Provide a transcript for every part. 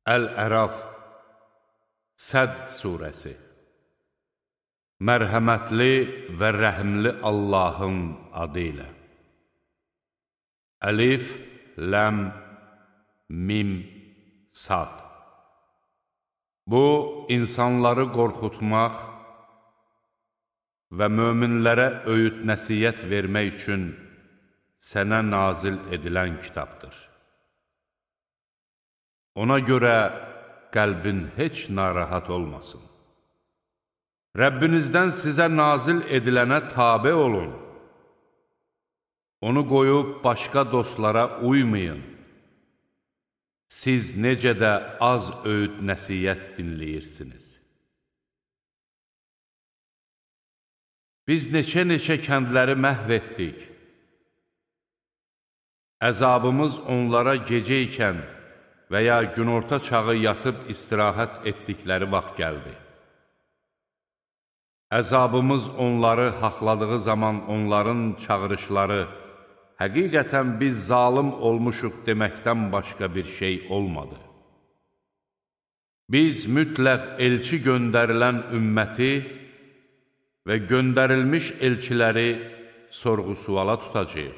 Əl-Əraf Səd surəsi. Mərhəmətli və rəhimli Allahın adı ilə. Əlif, ləm, mim, sad. Bu, insanları qorxutmaq və möminlərə öyüd nəsiyyət vermək üçün sənə nazil edilən kitabdır. Ona görə qəlbin heç narahat olmasın. Rəbbinizdən sizə nazil edilənə tabe olun. Onu qoyub başqa dostlara uymayın. Siz necə də az öyüd nəsiyyət dinləyirsiniz. Biz neçə kəndləri məhv etdik. Əzabımız onlara gecə ikən və ya günorta çağı yatıb istirahət etdikləri vaxt gəldi. Əzabımız onları haqladığı zaman onların çağırışları, həqiqətən biz zalım olmuşuq deməkdən başqa bir şey olmadı. Biz mütləq elçi göndərilən ümməti və göndərilmiş elçiləri sorğu-suala tutacağıq.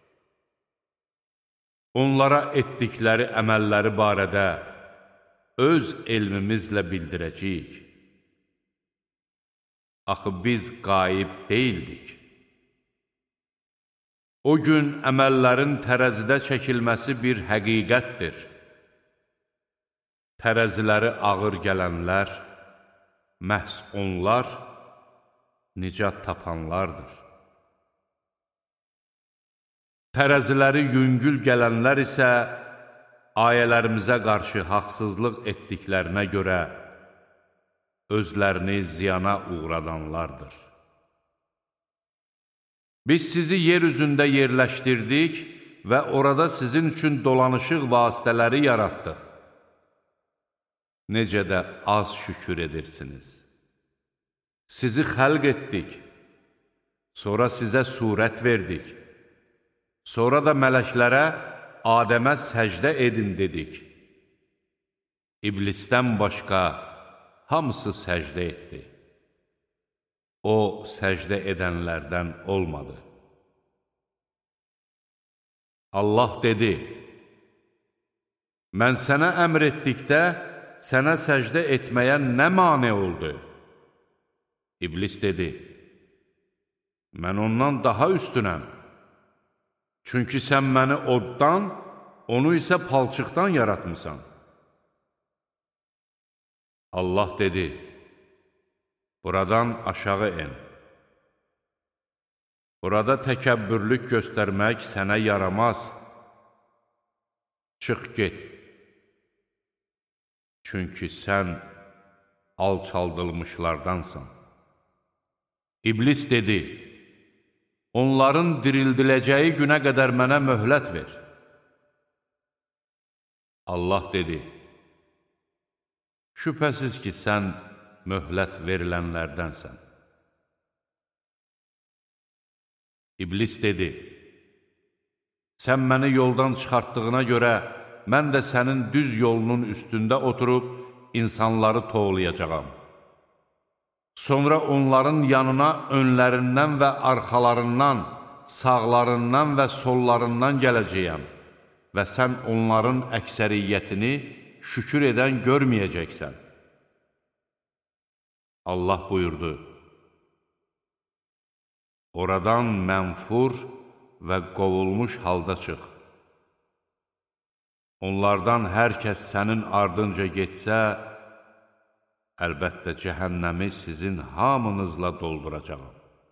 Onlara etdikləri əməlləri barədə öz elmimizlə bildirəcəyik. Axı biz qaib deyildik. O gün əməllərin tərəzidə çəkilməsi bir həqiqətdir. Tərəziləri ağır gələnlər, məhz onlar nicat tapanlardır. Tərəziləri yüngül gələnlər isə ayələrimizə qarşı haqsızlıq etdiklərinə görə özlərini ziyana uğradanlardır. Biz sizi yer üzündə yerləşdirdik və orada sizin üçün dolanışıq vasitələri yaratdıq. Necə də az şükür edirsiniz. Sizi xəlq etdik, sonra sizə surət verdik. Sonra da mələklərə Adəmə səcdə edin dedik. İblisdən başqa hamısı səcdə etdi. O, səcdə edənlərdən olmadı. Allah dedi, mən sənə əmr etdikdə sənə səcdə etməyə nə mane oldu? İblis dedi, mən ondan daha üstünəm. Çünki sən məni oddan, onu isə palçıqdan yaratmısan. Allah dedi, buradan aşağı en. Burada təkəbbürlük göstərmək sənə yaramaz. Çıx get. Çünki sən alçaldılmışlardansan. İblis dedi, onların dirildiləcəyi günə qədər mənə möhlət ver. Allah dedi, şübhəsiz ki, sən möhlət verilənlərdənsən. İblis dedi, sən məni yoldan çıxartdığına görə mən də sənin düz yolunun üstündə oturub insanları toğlayacağam. Sonra onların yanına önlərindən və arxalarından, sağlarından və sollarından gələcəyəm və sən onların əksəriyyətini şükür edən görməyəcəksən. Allah buyurdu, oradan mənfur və qovulmuş halda çıx. Onlardan hər kəs sənin ardınca getsə, əlbəttə cəhənnəmi sizin hamınızla dolduracağım.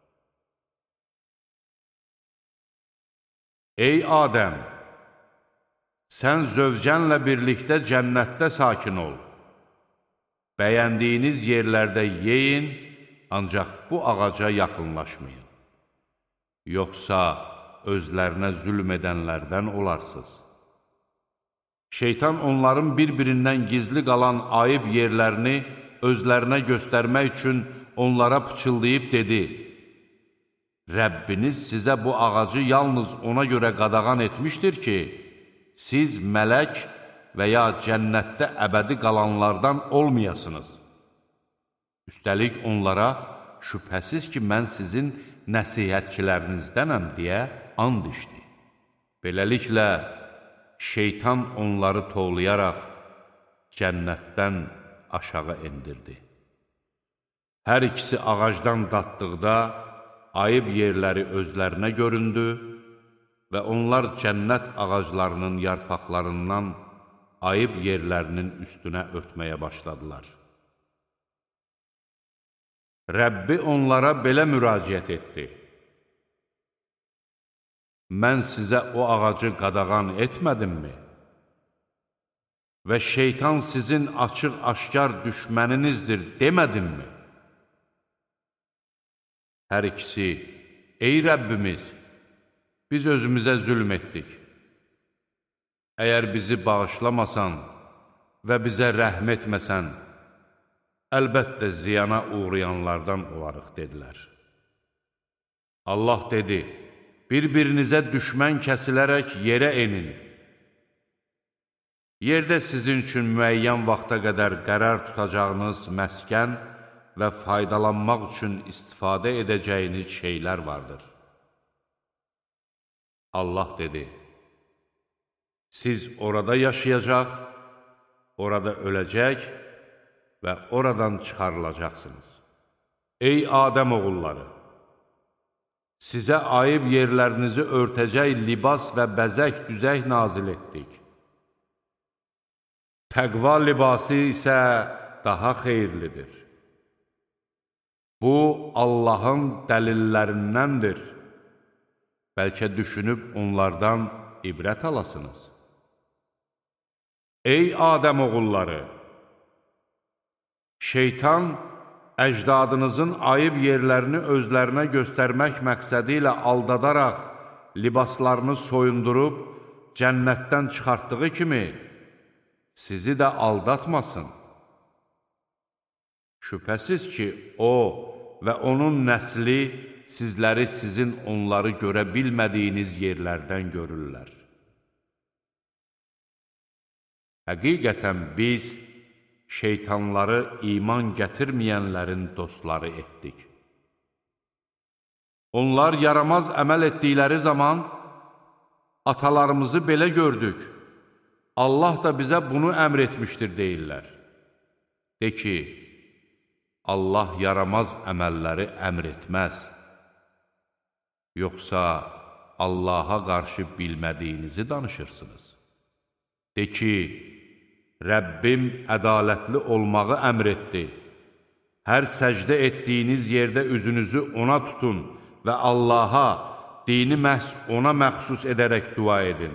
Ey Adəm, sən zövcənlə birlikdə cənnətdə sakin ol. Bəyəndiyiniz yerlərdə yeyin, ancaq bu ağaca yaxınlaşmayın. Yoxsa özlərinə zülm edənlərdən olarsınız. Şeytan onların bir-birindən gizli qalan ayıb yerlərini özlərinə göstərmək üçün onlara pıçıldayıb dedi, Rəbbiniz sizə bu ağacı yalnız ona görə qadağan etmişdir ki, siz mələk və ya cənnətdə əbədi qalanlardan olmayasınız. Üstəlik onlara, şübhəsiz ki, mən sizin nəsihətçilərinizdənəm deyə and içdi. Beləliklə, şeytan onları tovlayaraq cənnətdən aşağı endirdi. Hər ikisi ağacdan datdıqda ayıb yerləri özlərinə göründü və onlar cənnət ağaclarının yarpaqlarından ayıb yerlərinin üstünə örtməyə başladılar. Rəbbi onlara belə müraciət etdi: Mən sizə o ağacı qadağan etmədimmi? Və şeytan sizin açıq-aşkar düşməninizdir demədimmi? Hər ikisi, ey Rəbbimiz, biz özümüzə zülm etdik. Əgər bizi bağışlamasan və bizə rəhm etməsən, əlbəttə ziyana uğrayanlardan olarıq, dedilər. Allah dedi: bir-birinizə düşmən kəsilərək yerə enin. Yerdə sizin üçün müəyyən vaxta qədər qərar tutacağınız məskən və faydalanmaq üçün istifadə edəcəyiniz şeylər vardır. Allah dedi: siz orada yaşayacaq, orada öləcək və oradan çıxarılacaqsınız. Ey Adəm oğulları! Sizə ayıb yerlərinizi örtəcək libas və bəzək düzək nazil etdik. Təqva libası isə daha xeyirlidir. Bu, Allahın dəlillərindəndir. Bəlkə düşünüb onlardan ibrət alasınız. Ey Adəm oğulları! Şeytan, əcdadınızın ayıb yerlərini özlərinə göstərmək məqsədi ilə aldadaraq libaslarını soyundurub cənnətdən çıxartdığı kimi sizi də aldatmasın. Şübhəsiz ki, o və onun nəsli sizləri sizin onları görə bilmədiyiniz yerlərdən görürlər. Həqiqətən biz şeytanları iman gətirməyənlərin dostları etdik. Onlar yaramaz əməl etdikləri zaman atalarımızı belə gördük, Allah da bizə bunu əmr etmişdir deyirlər. De ki, Allah yaramaz əməlləri əmr etməz. Yoxsa Allaha qarşı bilmədiyinizi danışırsınız. De ki, Rəbbim ədalətli olmağı əmr etdi. Hər səcdə etdiyiniz yerdə üzünüzü ona tutun və Allaha, dini məhz ona məxsus edərək dua edin.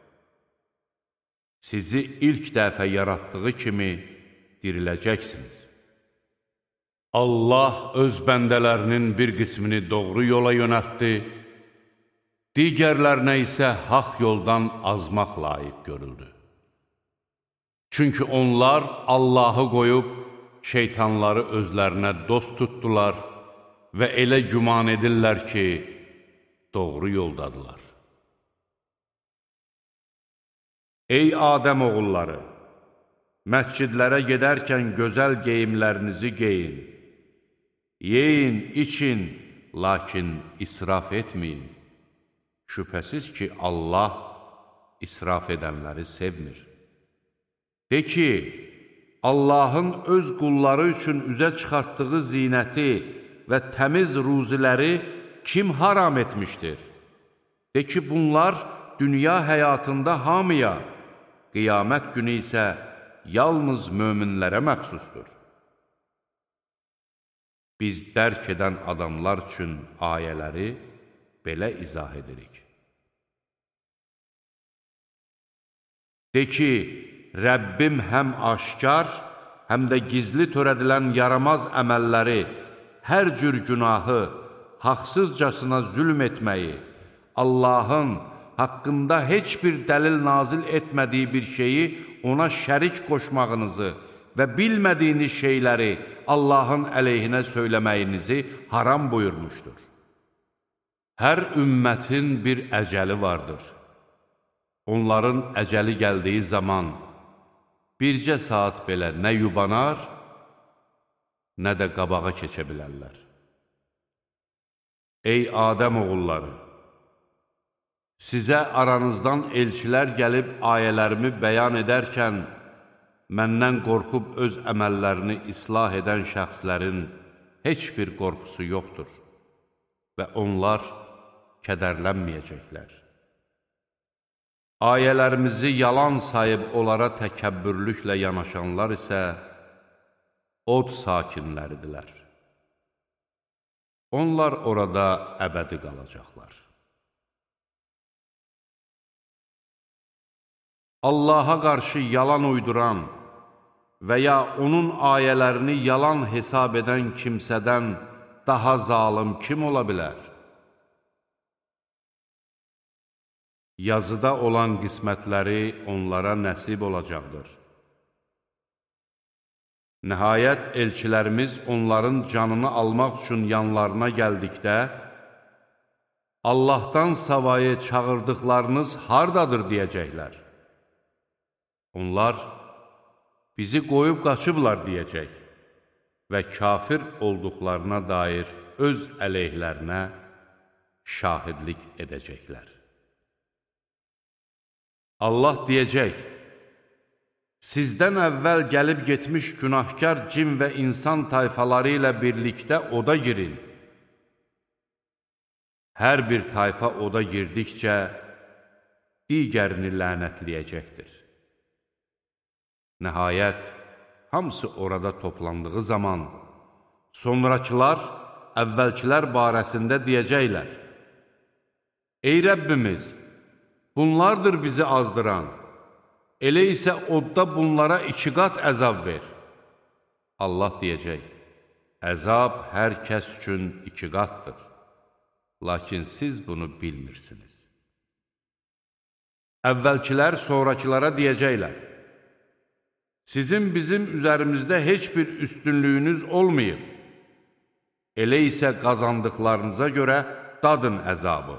Sizi ilk dəfə yaratdığı kimi diriləcəksiniz. Allah öz bəndələrinin bir qismini doğru yola yönəltdi, digərlərinə isə haqq yoldan azmaq layiq görüldü. Çünki onlar Allahı qoyub şeytanları özlərinə dost tutdular və elə güman edirlər ki, doğru yoldadılar. Ey Adəm oğulları! Məscidlərə gedərkən gözəl geyimlərinizi geyin. Yeyin, için, lakin israf etməyin. Şübhəsiz ki, Allah israf edənləri sevmir. De ki, Allahın öz qulları üçün üzə çıxartdığı zinəti və təmiz ruziləri kim haram etmişdir? De ki, bunlar dünya həyatında hamıya, qiyamət günü isə yalnız möminlərə məxsusdur. Biz dərk edən adamlar üçün ayələri belə izah edirik. De ki, Rəbbim həm aşkar, həm də gizli törədilən yaramaz əməlləri, hər cür günahı, haqsızcasına zülm etməyi, Allahın haqqında heç bir dəlil nazil etmədiyi bir şeyi ona şərik qoşmağınızı və bilmədiyiniz şeyləri Allahın əleyhinə söyləməyinizi haram buyurmuşdur. Hər ümmətin bir əcəli vardır. Onların əcəli gəldiyi zaman bircə saat belə nə yubanar, nə də qabağa keçə bilərlər. Ey Adəm oğulları! Sizə aranızdan elçilər gəlib ayələrimi bəyan edərkən, məndən qorxub öz əməllərini islah edən şəxslərin heç bir qorxusu yoxdur və onlar kədərlənməyəcəklər. Ayələrimizi yalan sayıb onlara təkəbbürlüklə yanaşanlar isə od sakinləridirlər. Onlar orada əbədi qalacaqlar. Allaha qarşı yalan uyduran və ya onun ayələrini yalan hesab edən kimsədən daha zalım kim ola bilər? Yazıda olan qismətləri onlara nəsib olacaqdır. Nəhayət, elçilərimiz onların canını almaq üçün yanlarına gəldikdə, Allahdan savayı çağırdıqlarınız hardadır deyəcəklər. Onlar, bizi qoyub qaçıblar deyəcək və kafir olduqlarına dair öz əleyhlərinə şahidlik edəcəklər. Allah deyəcək, sizdən əvvəl gəlib getmiş günahkar cin və insan tayfaları ilə birlikdə oda girin. Hər bir tayfa oda girdikcə digərini lənətləyəcəkdir. Nəhayət, hamısı orada toplandığı zaman, sonrakılar əvvəlkilər barəsində deyəcəklər: Ey Rəbbimiz, bunlardır bizi azdıran, elə isə odda bunlara 2 qat əzab ver. Allah deyəcək: Əzab hər kəs üçün 2 qatdır, lakin siz bunu bilmirsiniz. Əvvəlkilər sonrakılara deyəcəklər: Sizin bizim üzərimizdə heç bir üstünlüyünüz olmayıb, elə isə qazandıqlarınıza görə dadın əzabı.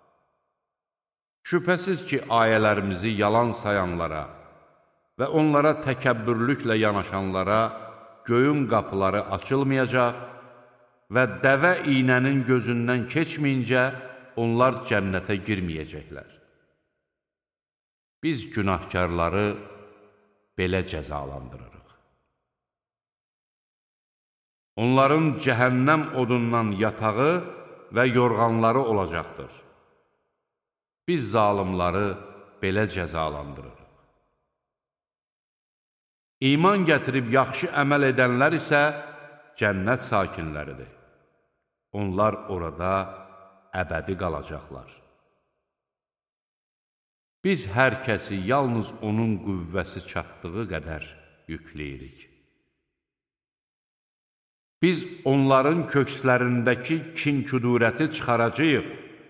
Şübhəsiz ki, ayələrimizi yalan sayanlara və onlara təkəbbürlüklə yanaşanlara göyün qapıları açılmayacaq və dəvə iynənin gözündən keçməyincə onlar cənnətə girməyəcəklər. Biz günahkarları belə cəzalandırırıq. Onların cəhənnəm odundan yatağı və yorğanları olacaqdır. Biz zalimları belə cəzalandırırıq. İman gətirib yaxşı əməl edənlər isə cənnət sakinləridir. Onlar orada əbədi qalacaqlar. Biz hər kəsi yalnız onun qüvvəsi çatdığı qədər yükləyirik. Biz onların kökslərindəki kin-küdurəti çıxaracağıq.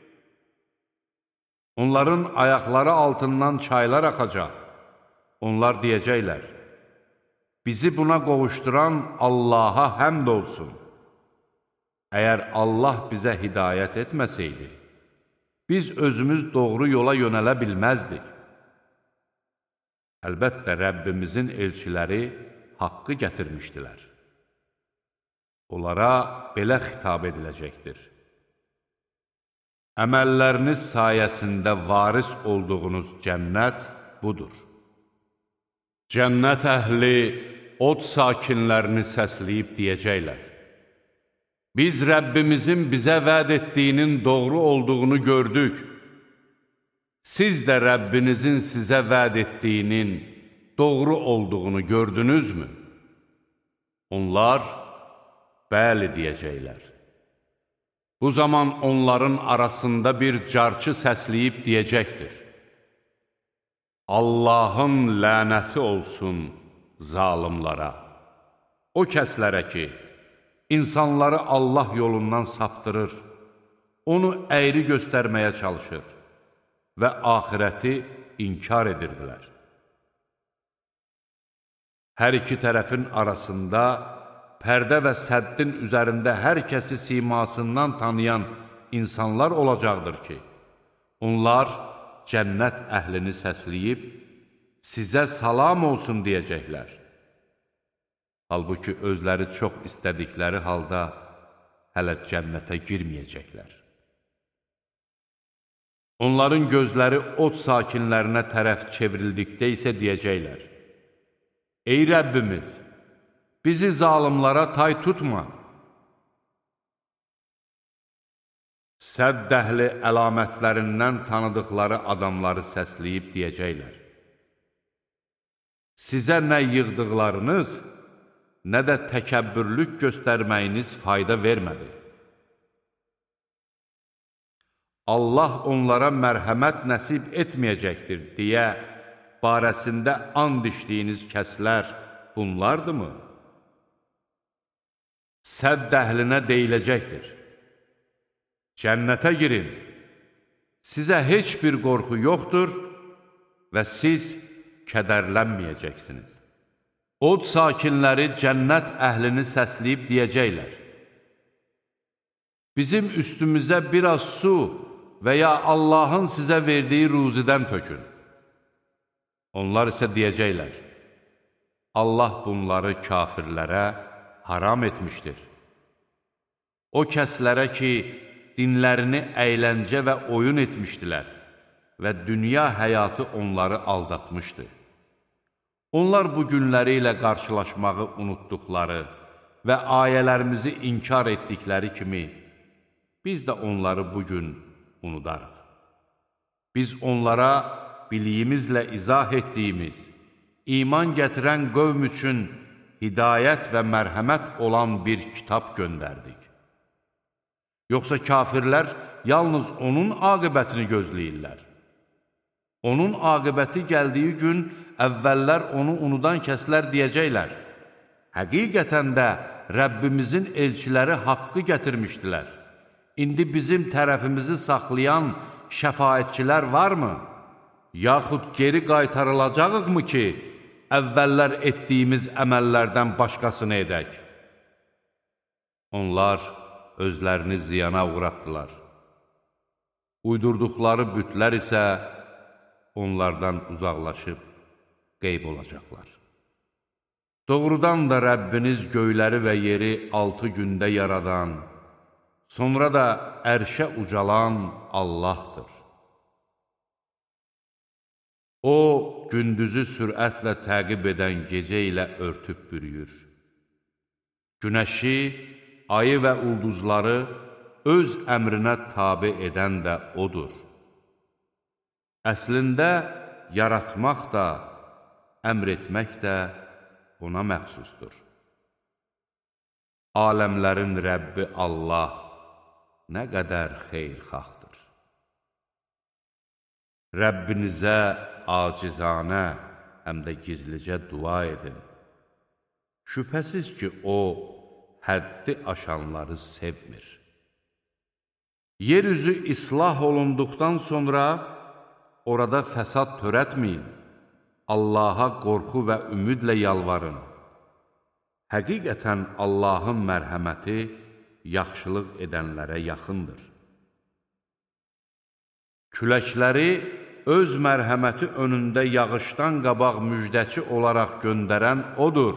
Onların ayaqları altından çaylar axacaq. Onlar deyəcəklər: Bizi buna qovuşduran Allaha həmd olsun. Əgər Allah bizə hidayət etməsəydi, biz özümüz doğru yola yönələ bilməzdik. Əlbəttə, Rəbbimizin elçiləri haqqı gətirmişdilər. Onlara belə xitab ediləcəkdir: Əməlləriniz sayəsində varis olduğunuz cənnət budur. Cənnət əhli od sakinlərini səsləyib deyəcəklər: Biz Rəbbimizin bizə vəd etdiyinin doğru olduğunu gördük. Siz də Rəbbinizin sizə vəd etdiyinin doğru olduğunu gördünüzmü? Onlar, bəli deyəcəklər. Bu zaman onların arasında bir carçı səsləyib deyəcəkdir: Allahın lənəti olsun zalimlara. O kəslərə ki, insanları Allah yolundan saptırır, onu əyri göstərməyə çalışır və axirəti inkar edirdilər. Hər iki tərəfin arasında pərdə və səddin üzərində hər kəsi simasından tanıyan insanlar olacaqdır ki, onlar cənnət əhlini səsləyib, sizə salam olsun deyəcəklər. Halbuki özləri çox istədikləri halda hələ cənnətə girməyəcəklər. Onların gözləri od sakinlərinə tərəf çevrildikdə isə deyəcəklər: Ey Rəbbimiz, bizi zalımlara tay tutma. Sədd əhli əlamətlərindən tanıdıqları adamları səsləyib deyəcəklər: Sizə nə yığdıqlarınız, nə də təkəbbürlük göstərməyiniz fayda vermədi. Allah onlara mərhəmət nəsib etməyəcəkdir deyə barəsində and içdiyiniz kəslər bunlardırmı? Sədd əhlinə deyiləcəkdir: Cənnətə girin, sizə heç bir qorxu yoxdur və siz kədərlənməyəcəksiniz. Od sakinləri cənnət əhlini səsləyib deyəcəklər: Bizim üstümüzə biraz su və ya Allahın sizə verdiyi ruzidən tökün. Onlar isə deyəcəklər: Allah bunları kafirlərə haram etmişdir. O kəslərə ki, dinlərini əyləncə və oyun etmişdilər və dünya həyatı onları aldatmışdı. Onlar bu günləri ilə qarşılaşmağı unutduqları və ayələrimizi inkar etdikləri kimi, biz də onları bugün unudarıq. Biz onlara biliyimizlə izah etdiyimiz, iman gətirən qövm üçün hidayət və mərhəmət olan bir kitab göndərdik. Yoxsa kafirlər yalnız onun aqibətini gözləyirlər. Onun aqibəti gəldiyi gün əvvəllər onu unudan kəslər deyəcəklər: Həqiqətən də Rəbbimizin elçiləri haqqı gətirmişdilər. İndi bizim tərəfimizi saxlayan şəfaətçilər varmı? Yaxud geri qaytarılacağıq mı ki, əvvəllər etdiyimiz əməllərdən başqasını edək? Onlar özlərini ziyana uğratdılar. Uydurduqları bütlər isə onlardan uzaqlaşıb qeyb olacaqlar. Doğrudan da Rəbbiniz göyləri və yeri 6 gündə yaradan, sonra da ərşə ucalan Allahdır. O, gündüzü sürətlə təqib edən gecə ilə örtüb bürüyür. Günəşi, ayı və ulduzları öz əmrinə tabe edən də odur. Əslində, yaratmaq da, əmr etmək də ona məxsusdur. Aləmlərin Rəbbi Allah nə qədər xeyirxahdır. Rəbbinizə acizanə, həm də gizlicə dua edin. Şübhəsiz ki, O, həddi aşanları sevmir. Yeryüzü islah olunduqdan sonra orada fəsad törətməyin. Allaha qorxu və ümidlə yalvarın. Həqiqətən Allahın mərhəməti yaxşılıq edənlərə yaxındır. Küləkləri öz mərhəməti önündə yağışdan qabaq müjdəçi olaraq göndərən O'dur.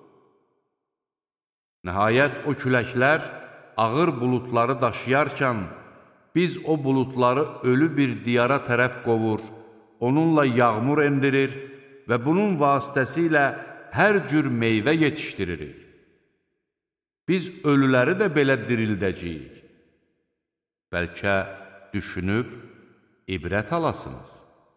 Nəhayət o küləklər ağır buludları daşıyarkən, biz o buludları ölü bir diyara tərəf qovur, onunla yağmur endirir və bunun vasitəsilə hər cür meyvə yetişdiririk. Biz ölüləri də belə dirildəcəyik. Bəlkə düşünüb ibrət alasınız.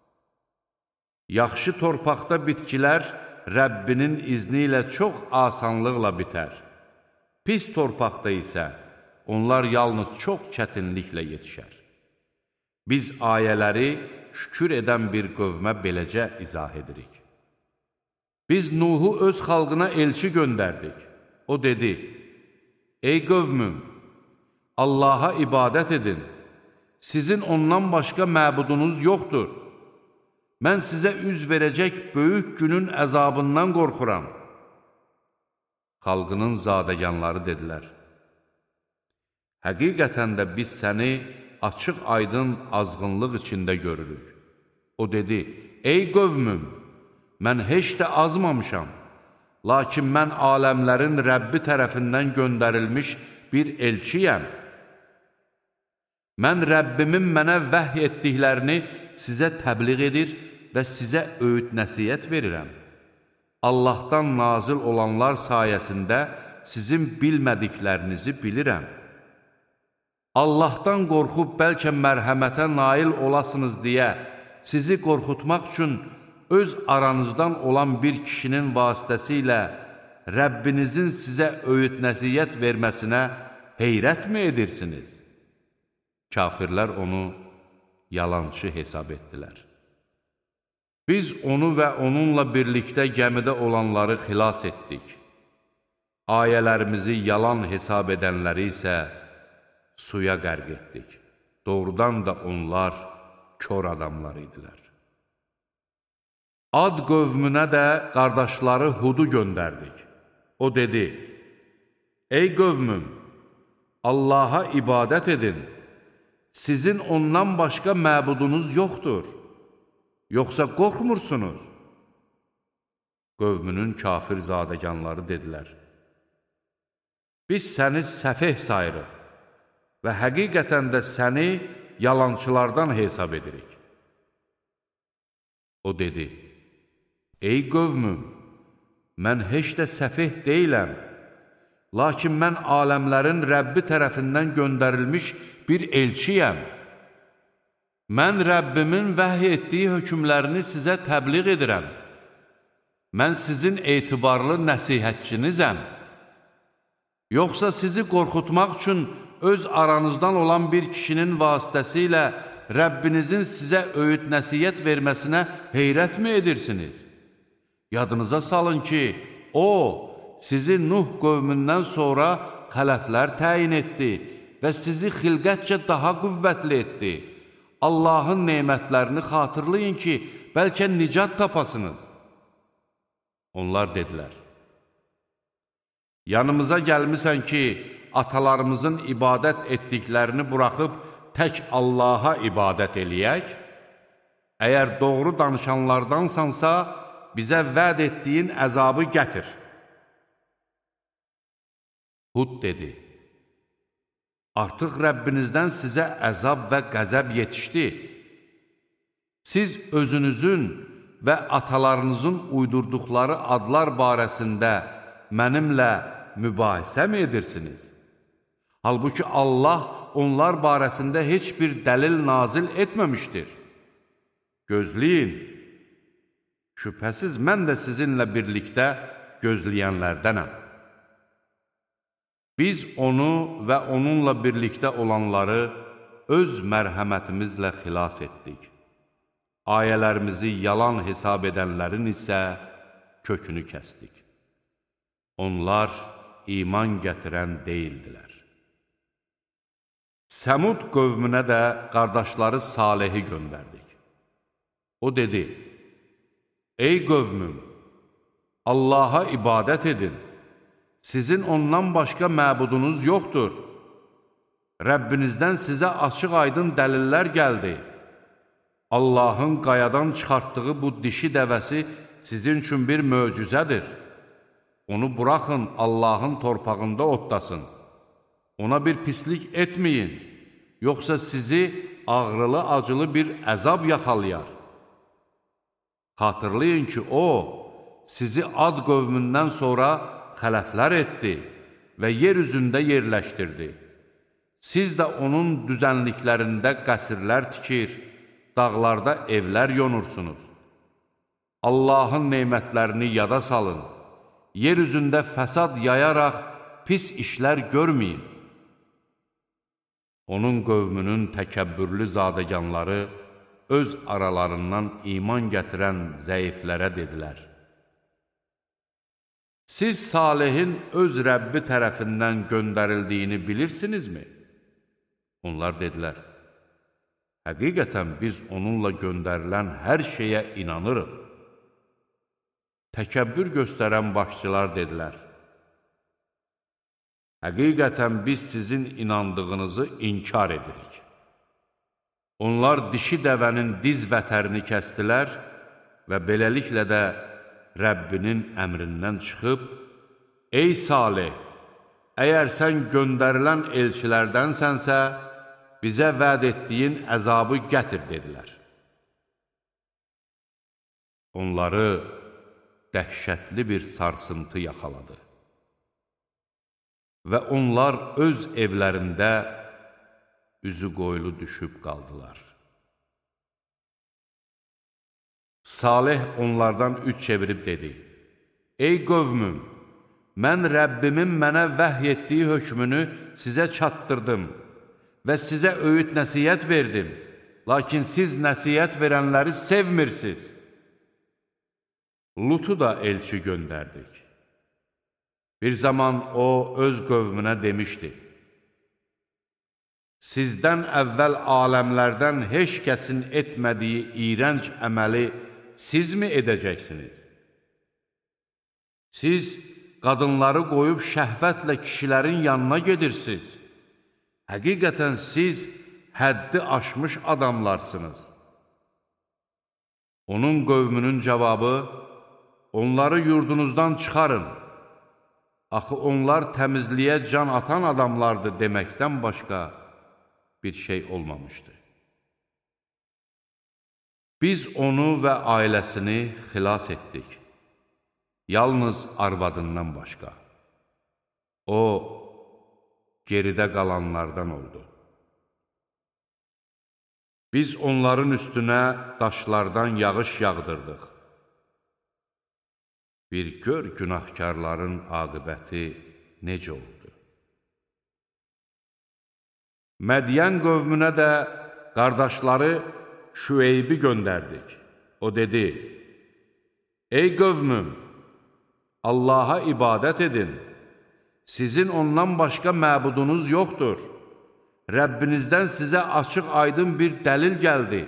Yaxşı torpaqda bitkilər Rəbbinin izni ilə çox asanlıqla bitər. Pis torpaqda isə onlar yalnız çox çətinliklə yetişər. Biz ayələri şükür edən bir qövmə beləcə izah edirik. Biz Nuhu öz xalqına elçi göndərdik. O dedi: Ey qövmüm, Allaha ibadət edin. Sizin ondan başqa məbudunuz yoxdur. Mən sizə üz verəcək böyük günün əzabından qorxuram. Xalqının zadəganları dedilər: Həqiqətən də biz səni açıq-aydın azğınlıq içində görürük. O dedi: Ey qövmüm, mən heç də azmamışam. Lakin mən aləmlərin Rəbbi tərəfindən göndərilmiş bir elçiyəm. Mən Rəbbimin mənə vəhy etdiklərini sizə təbliğ edir və sizə öğüt nəsihət verirəm. Allahdan nazil olanlar sayəsində sizin bilmədiklərinizi bilirəm. Allahdan qorxub bəlkə mərhəmətə nail olasınız deyə sizi qorxutmaq üçün öz aranızdan olan bir kişinin vasitəsilə Rəbbinizin sizə öğüt nəsihət verməsinə heyrətmi edirsiniz? Kafirlər onu yalançı hesab etdilər. Biz onu və onunla birlikdə gəmidə olanları xilas etdik. Ayələrimizi yalan hesab edənləri isə suya qərq etdik. Doğrudan da onlar kör adamlar idilər. Ad qövmünə də qardaşları Hudu göndərdik. O dedi, ey qövmüm, Allaha ibadət edin. Sizin ondan başqa məbudunuz yoxdur. Yoxsa qorxmursunuz? Qövmünün kafir zadəganları dedilər, biz səni səfeh sayırıq və həqiqətən də səni yalançılardan hesab edirik. O dedi, ey qövmüm, mən heç də səfeh deyiləm, lakin mən aləmlərin Rəbbi tərəfindən göndərilmiş bir elçiyəm. Mən Rəbbimin vəhy etdiyi hökmlərini sizə təbliğ edirəm. Mən sizin etibarlı nəsihətçinizəm. Yoxsa sizi qorxutmaq üçün öz aranızdan olan bir kişinin vasitəsilə Rəbbinizin sizə öğüt nəsihət verməsinə heyrətmi edirsiniz? Yadınıza salın ki, O, sizi Nuh qövmündən sonra xələflər təyin etdi və sizi xilqətcə daha qüvvətli etdi. Allahın nemətlərini xatırlayın ki, bəlkə nicat tapasınız. Onlar dedilər, yanımıza gəlmisən ki, atalarımızın ibadət etdiklərini buraxıb tək Allaha ibadət eləyək? Əgər doğru danışanlardansansa, bizə vəd etdiyin əzabı gətir. Hud dedi, artıq Rəbbinizdən sizə əzab və qəzəb yetişdi. Siz özünüzün və atalarınızın uydurduqları adlar barəsində mənimlə mübahisə mi edirsiniz? Halbuki Allah onlar barəsində heç bir dəlil nazil etməmişdir. Gözləyin, şübhəsiz mən də sizinlə birlikdə gözləyənlərdənəm. Biz onu və onunla birlikdə olanları öz mərhəmətimizlə xilas etdik. Ayələrimizi yalan hesab edənlərin isə kökünü kəsdik. Onlar iman gətirən deyildilər. Səmud qövmünə də qardaşları Salehi göndərdik. O dedi, ey qövmüm, Allaha ibadət edin. Sizin ondan başqa məbudunuz yoxdur. Rəbbinizdən sizə açıq-aydın dəlillər gəldi. Allahın qayadan çıxartdığı bu dişi dəvəsi sizin üçün bir möcüzədir. Onu buraxın, Allahın torpağında otlasın. Ona bir pislik etməyin, yoxsa sizi ağrılı-acılı bir əzab yaxalayar. Xatırlayın ki, O, sizi Ad qövmündən sonra xələflər etdi və yer üzündə yerləşdirdi. Siz də onun düzənliklərində qəsrlər tikir, dağlarda evlər yonursunuz. Allahın nemətlərini yada salın, yer üzündə fəsad yayaraq pis işlər görməyin. Onun qövmünün təkəbbürlü zadəganları öz aralarından iman gətirən zəiflərə dedilər, siz Salihin öz Rəbbi tərəfindən göndərildiyini bilirsinizmi? Onlar dedilər, həqiqətən biz onunla göndərilən hər şeyə inanırıq. Təkəbbür göstərən başçılar dedilər, həqiqətən biz sizin inandığınızı inkar edirik. Onlar dişi dəvənin diz vətərini kəstilər və beləliklə də Rəbbinin əmrindən çıxıb, ey Salih, əgər sən göndərilən elçilərdənsənsə, bizə vəd etdiyin əzabı gətir, dedilər. Onları dəhşətli bir sarsıntı yaxaladı və onlar öz evlərində üzü qoyulu düşüb qaldılar. Salih onlardan üç çevirib dedi, ey qövmüm, mən Rəbbimin mənə vəhy etdiyi hökmünü sizə çatdırdım və sizə öyüd nəsiyyət verdim, lakin siz nəsiyyət verənləri sevmirsiniz. Lutu da elçi göndərdik. Bir zaman o öz qövmünə demişdi, sizdən əvvəl aləmlərdən heç kəsin etmədiyi iyrənc əməli sizmi edəcəksiniz? Siz qadınları qoyub şəhvətlə kişilərin yanına gedirsiniz. Həqiqətən siz həddi aşmış adamlarsınız. Onun qövmünün cavabı, onları yurdunuzdan çıxarın. Axı onlar təmizliyə can atan adamlardır deməkdən başqa bir şey olmamışdı. Biz onu və ailəsini xilas etdik. Yalnız arvadından başqa. O, geridə qalanlardan oldu. Biz onların üstünə daşlardan yağış yağdırdıq. Bir gör günahkarların aqibəti necə oldu. Mədiyən qövmünə də qardaşları Şüeybi göndərdik. O dedi, ey qövmüm, Allaha ibadət edin. Sizin ondan başqa məbudunuz yoxdur. Rəbbinizdən sizə açıq aydın bir dəlil gəldi.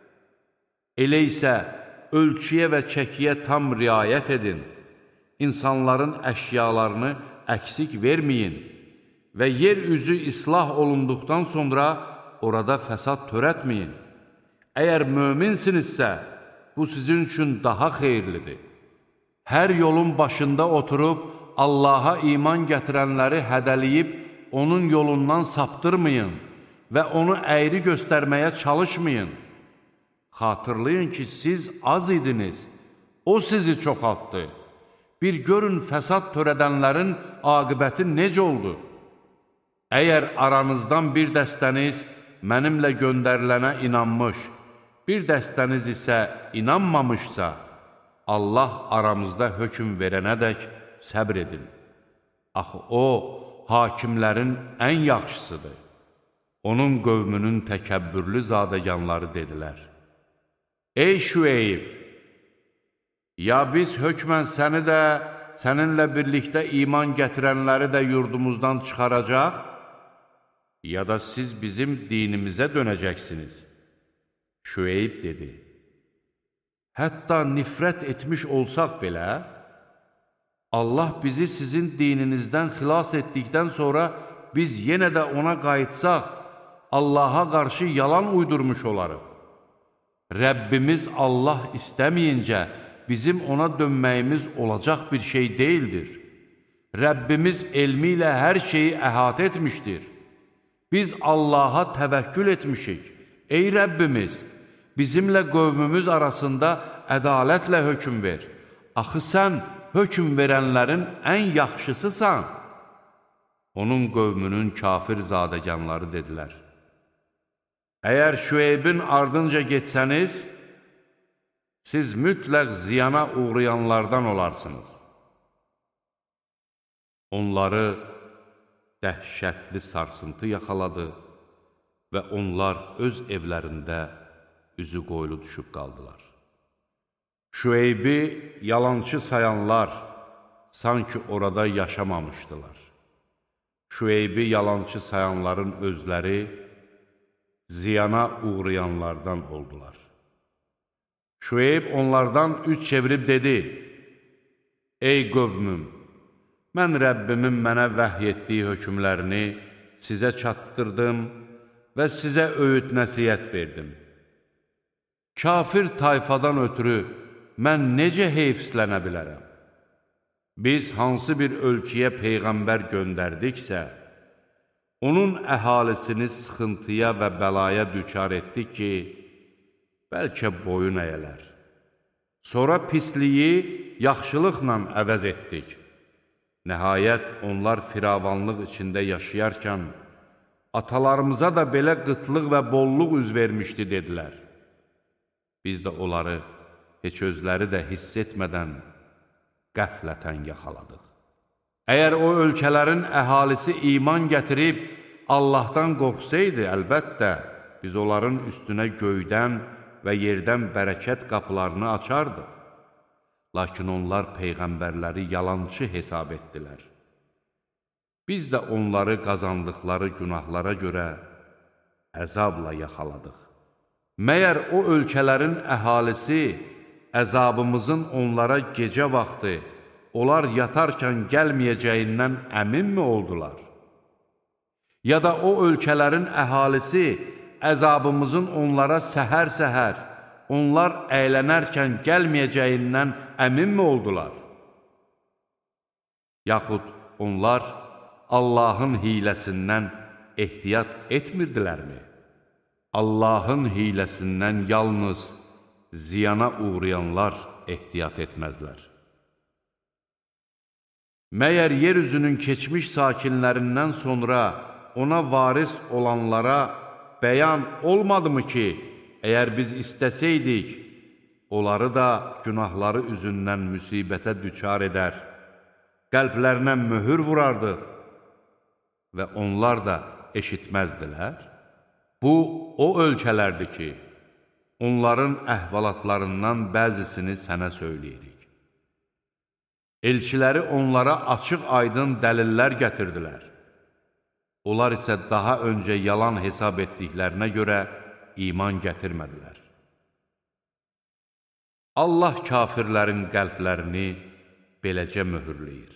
Elə isə ölçüyə və çəkiyə tam riayət edin. İnsanların əşyalarını əksik verməyin və yer üzü islah olunduqdan sonra orada fəsad törətməyin. Əgər möminsinizsə, bu sizin üçün daha xeyirlidir. Hər yolun başında oturub Allaha iman gətirənləri hədəliyib onun yolundan saptırmayın və onu əyri göstərməyə çalışmayın. Xatırlayın ki, siz az idiniz, o sizi çoxaltdı. Bir görün fəsad törədənlərin aqibəti necə oldu? Əgər aranızdan bir dəstəniz mənimlə göndərilənə inanmış, bir dəstəniz isə inanmamışsa, Allah aramızda hökm verənədək səbr edin. Axı o, hakimlərin ən yaxşısıdır. Onun qövmünün təkəbbürlü zadəganları dedilər. Ey Şüeyb! Ya biz hökmən səni də, səninlə birlikdə iman gətirənləri də yurdumuzdan çıxaracaq, ya da siz bizim dinimizə dönəcəksiniz. Şüeyb dedi, hətta nifrət etmiş olsaq belə, Allah bizi sizin dininizdən xilas etdikdən sonra biz yenə də ona qayıtsaq, Allaha qarşı yalan uydurmuş olarıq. Rəbbimiz Allah istəməyincə bizim ona dönməyimiz olacaq bir şey deyildir. Rəbbimiz elmi ilə hər şeyi əhatə etmişdir. Biz Allaha təvəkkül etmişik. Ey Rəbbimiz, bizimlə qövmümüz arasında ədalətlə hökm ver. Axı sən hökm verənlərin ən yaxşısısan. Onun qövmünün kafir zadəganları dedilər. Əgər Şüeybin ardınca getsəniz, siz mütləq ziyana uğrayanlardan olarsınız. Onları dəhşətli sarsıntı yaxaladı və onlar öz evlərində üzü qoyulu düşüb qaldılar. Şüeybi yalançı sayanlar sanki orada yaşamamışdılar. Şüeybi yalançı sayanların özləri ziyana uğrayanlardan oldular. Şüeyb onlardan üç çevirib dedi, ey qövmüm, mən Rəbbimin mənə vəhy etdiyi hökmlərini sizə çatdırdım və sizə öyüd nəsiyyət verdim. Kafir tayfadan ötürü mən necə heyfslənə bilərəm? Biz hansı bir ölkəyə peyğəmbər göndərdiksə, onun əhalisini sıxıntıya və bəlaya düçar etdik ki, bəlkə boyun əyələr. Sonra pisliyi yaxşılıqla əvəz etdik. Nəhayət, onlar firavanlıq içində yaşayarkən, atalarımıza da belə qıtlıq və bolluq üz vermişdi, dedilər. Biz də onları heç özləri də hiss etmədən qəflətən yaxaladıq. Əgər o ölkələrin əhalisi iman gətirib Allahdan qorxsaydı, əlbəttə, biz onların üstünə göydən və yerdən bərəkət qapılarını açardıq. Lakin onlar peyğəmbərləri yalançı hesab etdilər. Biz də onları qazandıqları günahlara görə əzabla yaxaladıq. Məyər o ölkələrin əhalisi əzabımızın onlara gecə vaxtı, onlar yatarkən gəlməyəcəyindən əminmi oldular? Ya da o ölkələrin əhalisi əzabımızın onlara səhər-səhər, onlar əylənərkən gəlməyəcəyindən əminmi oldular? Yaxud onlar Allahın hiləsindən ehtiyat etmirdilərmi? Allahın hiləsindən yalnız ziyana uğrayanlar ehtiyat etməzlər. Məyər yeryüzünün keçmiş sakinlərindən sonra ona varis olanlara bəyan olmadımı ki, əgər biz istəsəydik, onları da günahları üzündən müsibətə düçar edər, qəlblərinə möhür vurardıq və onlar da eşitməzdilər? Bu, o ölkələrdir ki, onların əhvalatlarından bəzisini sənə söyləyirik. Elçiləri onlara açıq-aydın dəlillər gətirdilər. Onlar isə daha öncə yalan hesab etdiklərinə görə iman gətirmədilər. Allah kafirlərin qəlblərini beləcə möhürləyir.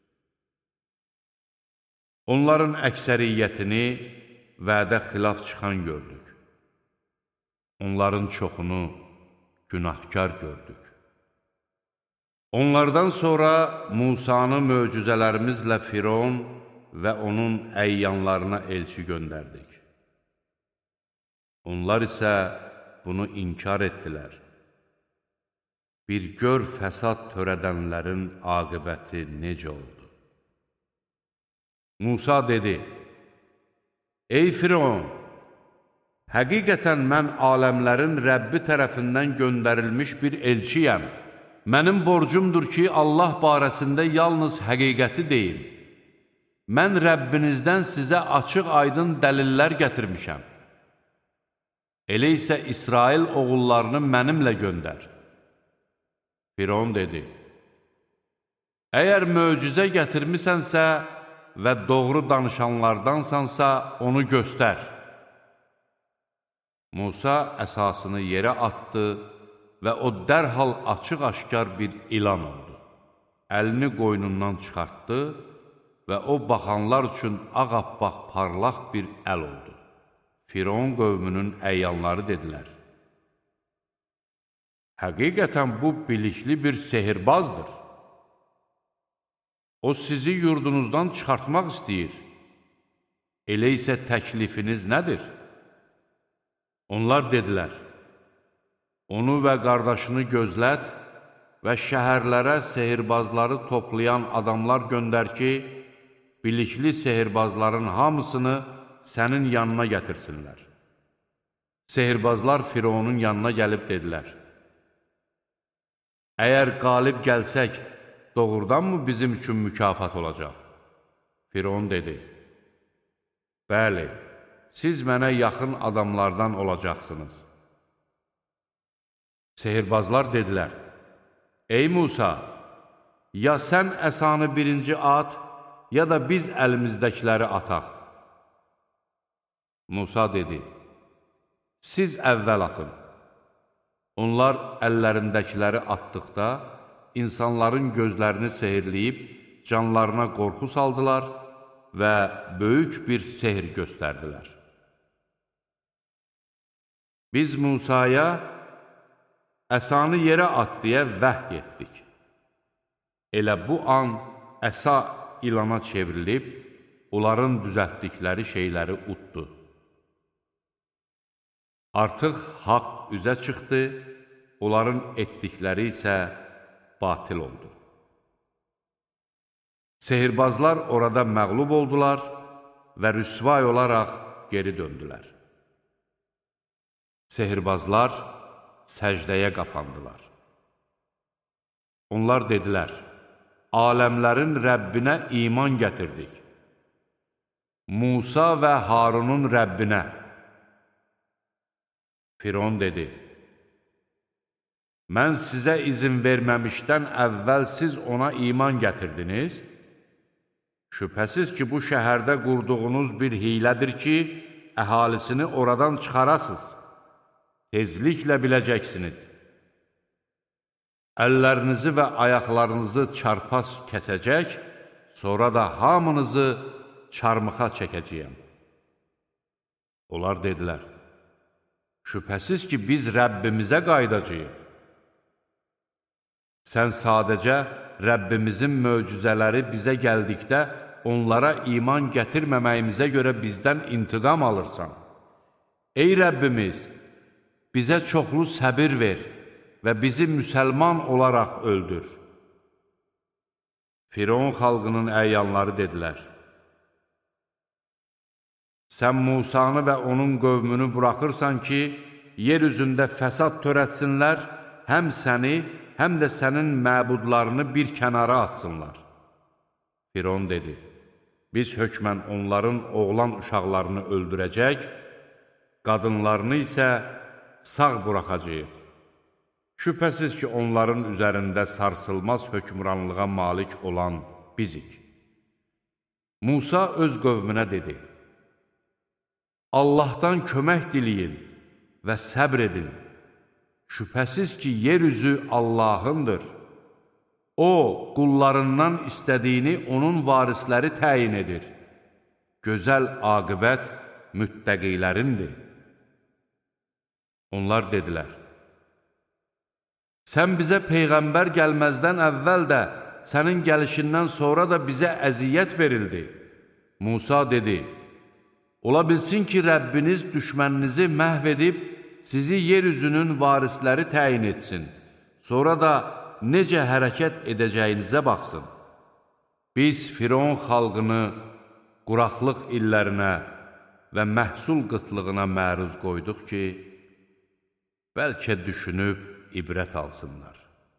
Onların əksəriyyətini vədə xilaf çıxan gördük. Onların çoxunu günahkar gördük. Onlardan sonra Musanı möcüzələrimizlə Firon və onun əyyanlarına elçi göndərdik. Onlar isə bunu inkar etdilər. Bir gör fəsad törədənlərin aqibəti necə oldu? Musa dedi, ey Firon, həqiqətən mən aləmlərin Rəbbi tərəfindən göndərilmiş bir elçiyəm. Mənim borcumdur ki, Allah barəsində yalnız həqiqəti deyim. Mən Rəbbinizdən sizə açıq-aydın dəlillər gətirmişəm. Elə isə İsrail oğullarını mənimlə göndər. Firon dedi, əgər möcüzə gətirmisənsə və doğru danışanlardansansa onu göstər. Musa əsasını yerə attı və o dərhal açıq-aşkar bir ilan oldu. Əlini qoynundan çıxartdı və o baxanlar üçün ağappaq parlaq bir əl oldu. Firon qövmünün əyyanları dedilər, həqiqətən bu bilikli bir sehirbazdır. O sizi yurdunuzdan çıxartmaq istəyir. Elə isə təklifiniz nədir? Onlar dedilər, onu və qardaşını gözlət və şəhərlərə sehirbazları toplayan adamlar göndər ki, bilikli sehirbazların hamısını sənin yanına gətirsinlər. Sehirbazlar Fironun yanına gəlib dedilər, əgər qalib gəlsək, doğrudanmı bizim üçün mükafat olacaq? Firon dedi, bəli, siz mənə yaxın adamlardan olacaqsınız. Sehirbazlar dedilər, ey Musa, ya sən əsanı birinci at, ya da biz əlimizdəkiləri ataq. Musa dedi, siz əvvəl atın. Onlar əllərindəkiləri atdıqda, insanların gözlərini sehirləyib, canlarına qorxu saldılar və böyük bir sehir göstərdilər. Biz Musaya, əsanı yerə at deyə vəhy etdik. Elə bu an əsa ilana çevrilib, onların düzəltdikləri şeyləri utdu. Artıq haqq üzə çıxdı, onların etdikləri isə batil oldu. Sehirbazlar orada məğlub oldular və rüsvay olaraq geri döndülər. Sehirbazlar səcdəyə qapandılar. Onlar dedilər, aləmlərin Rəbbinə iman gətirdik. Musa və Harunun Rəbbinə. Firon dedi, mən sizə izin verməmişdən əvvəl siz ona iman gətirdiniz. Şübhəsiz ki, bu şəhərdə qurduğunuz bir hilədir ki, əhalisini oradan çıxarasınız. Tezliklə biləcəksiniz. Əllərinizi və ayaqlarınızı çarpas kəsəcək, sonra da hamınızı çarmıxa çəkəcəyəm. Onlar dedilər, şübhəsiz ki, biz Rəbbimizə qaydacağıq. Sən sadəcə Rəbbimizin möcüzələri bizə gəldikdə, onlara iman gətirməməyimizə görə bizdən intiqam alırsan. Ey Rəbbimiz, bizə çoxlu səbir ver və bizi müsəlman olaraq öldür. Firon xalqının əyanları dedilər, sən Musanı və onun qövmünü buraxırsan ki, yer üzündə fəsad törətsinlər, həm səni, həm də sənin məbudlarını bir kənara atsınlar. Firon dedi, biz hökmən onların oğlan uşaqlarını öldürəcək, qadınlarını isə sağ buraxacağıq. Şübhəsiz ki, onların üzərində sarsılmaz hökmranlığa malik olan bizik. Musa öz qövmünə dedi, Allahdan kömək diləyin və səbr edin. Şübhəsiz ki, yer üzü Allahındır. O, qullarından istədiyini onun varisləri təyin edir. Gözəl aqibət müttəqilərindir. Onlar dedilər, sən bizə Peyğəmbər gəlməzdən əvvəl də, sənin gəlişindən sonra da bizə əziyyət verildi. Musa dedi, ola bilsin ki, Rəbbiniz düşməninizi məhv edib, sizi yer üzünün varisləri təyin etsin. Sonra da necə hərəkət edəcəyinizə baxsın. Biz Firon xalqını quraqlıq illərinə və məhsul qıtlığına məruz qoyduq ki, bəlkə düşünüb ibrət alsınlar.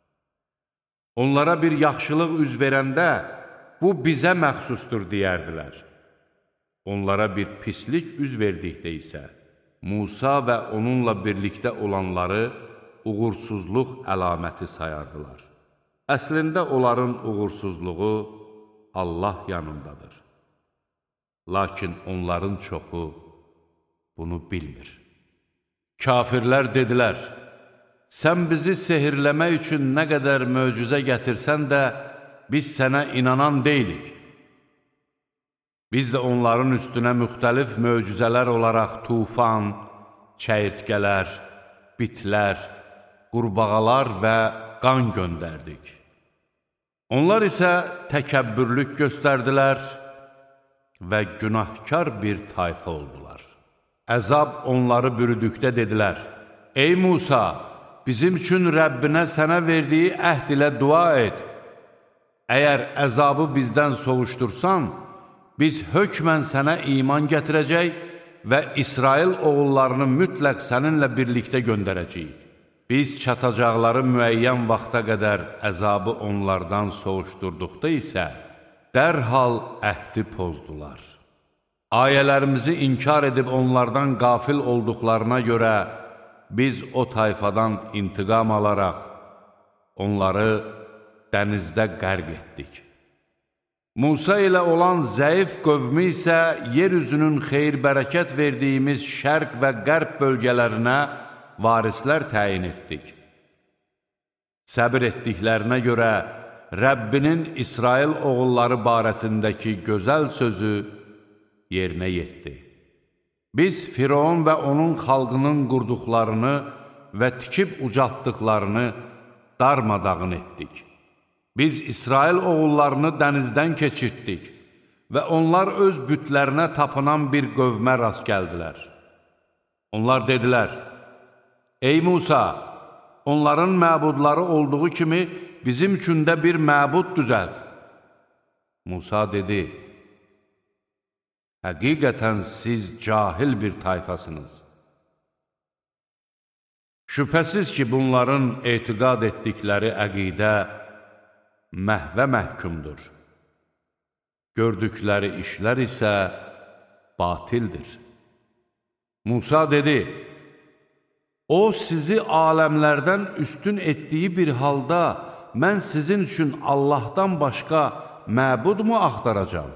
Onlara bir yaxşılıq üz verəndə, bu bizə məxsusdur deyərdilər. Onlara bir pislik üz verdikdə isə, Musa və onunla birlikdə olanları uğursuzluq əlaməti sayardılar. Əslində onların uğursuzluğu Allah yanındadır. Lakin onların çoxu bunu bilmir. Kafirlər dedilər, sən bizi sehirləmək üçün nə qədər möcüzə gətirsən də, biz sənə inanan deyilik. Biz də onların üstünə müxtəlif möcüzələr olaraq tufan, çəyirtkələr, bitlər, qurbağalar və qan göndərdik. Onlar isə təkəbbürlük göstərdilər və günahkar bir tayfa oldular. Əzab onları bürüdükdə dedilər, ey Musa, bizim üçün Rəbbinə sənə verdiyi əhd ilə dua et. Əgər əzabı bizdən soğuşdursan, biz hökmən sənə iman gətirəcək və İsrail oğullarını mütləq səninlə birlikdə göndərəcəyik. Biz çatacaqları müəyyən vaxta qədər əzabı onlardan soğuşdurduqda isə, dərhal əhdi pozdular. Ayələrimizi inkar edib onlardan qafil olduqlarına görə, biz o tayfadan intiqam alaraq, onları dənizdə qərq etdik. Musa ilə olan zəif qövmü isə yer üzünün xeyir-bərəkət verdiyimiz şərq və qərb bölgələrinə varislər təyin etdik. Səbir etdiklərinə görə Rəbbinin İsrail oğulları barəsindəki gözəl sözü yerinə yetdi. Biz Firon və onun xalqının qurduqlarını və tikib ucaltdıqlarını darmadağın etdik. Biz İsrail oğullarını dənizdən keçirtdik və onlar öz bütlərinə tapınan bir qövmə rast gəldilər. Onlar dedilər, ey Musa, onların məbudları olduğu kimi bizim üçün də bir məbud düzəlt. Musa dedi, həqiqətən siz cahil bir tayfasınız. Şübhəsiz ki, bunların etiqad etdikləri əqidə məhvə məhkumdur. Gördükləri işlər isə batildir. Musa dedi, o sizi aləmlərdən üstün etdiyi bir halda mən sizin üçün Allahdan başqa məbud mu axtaracam?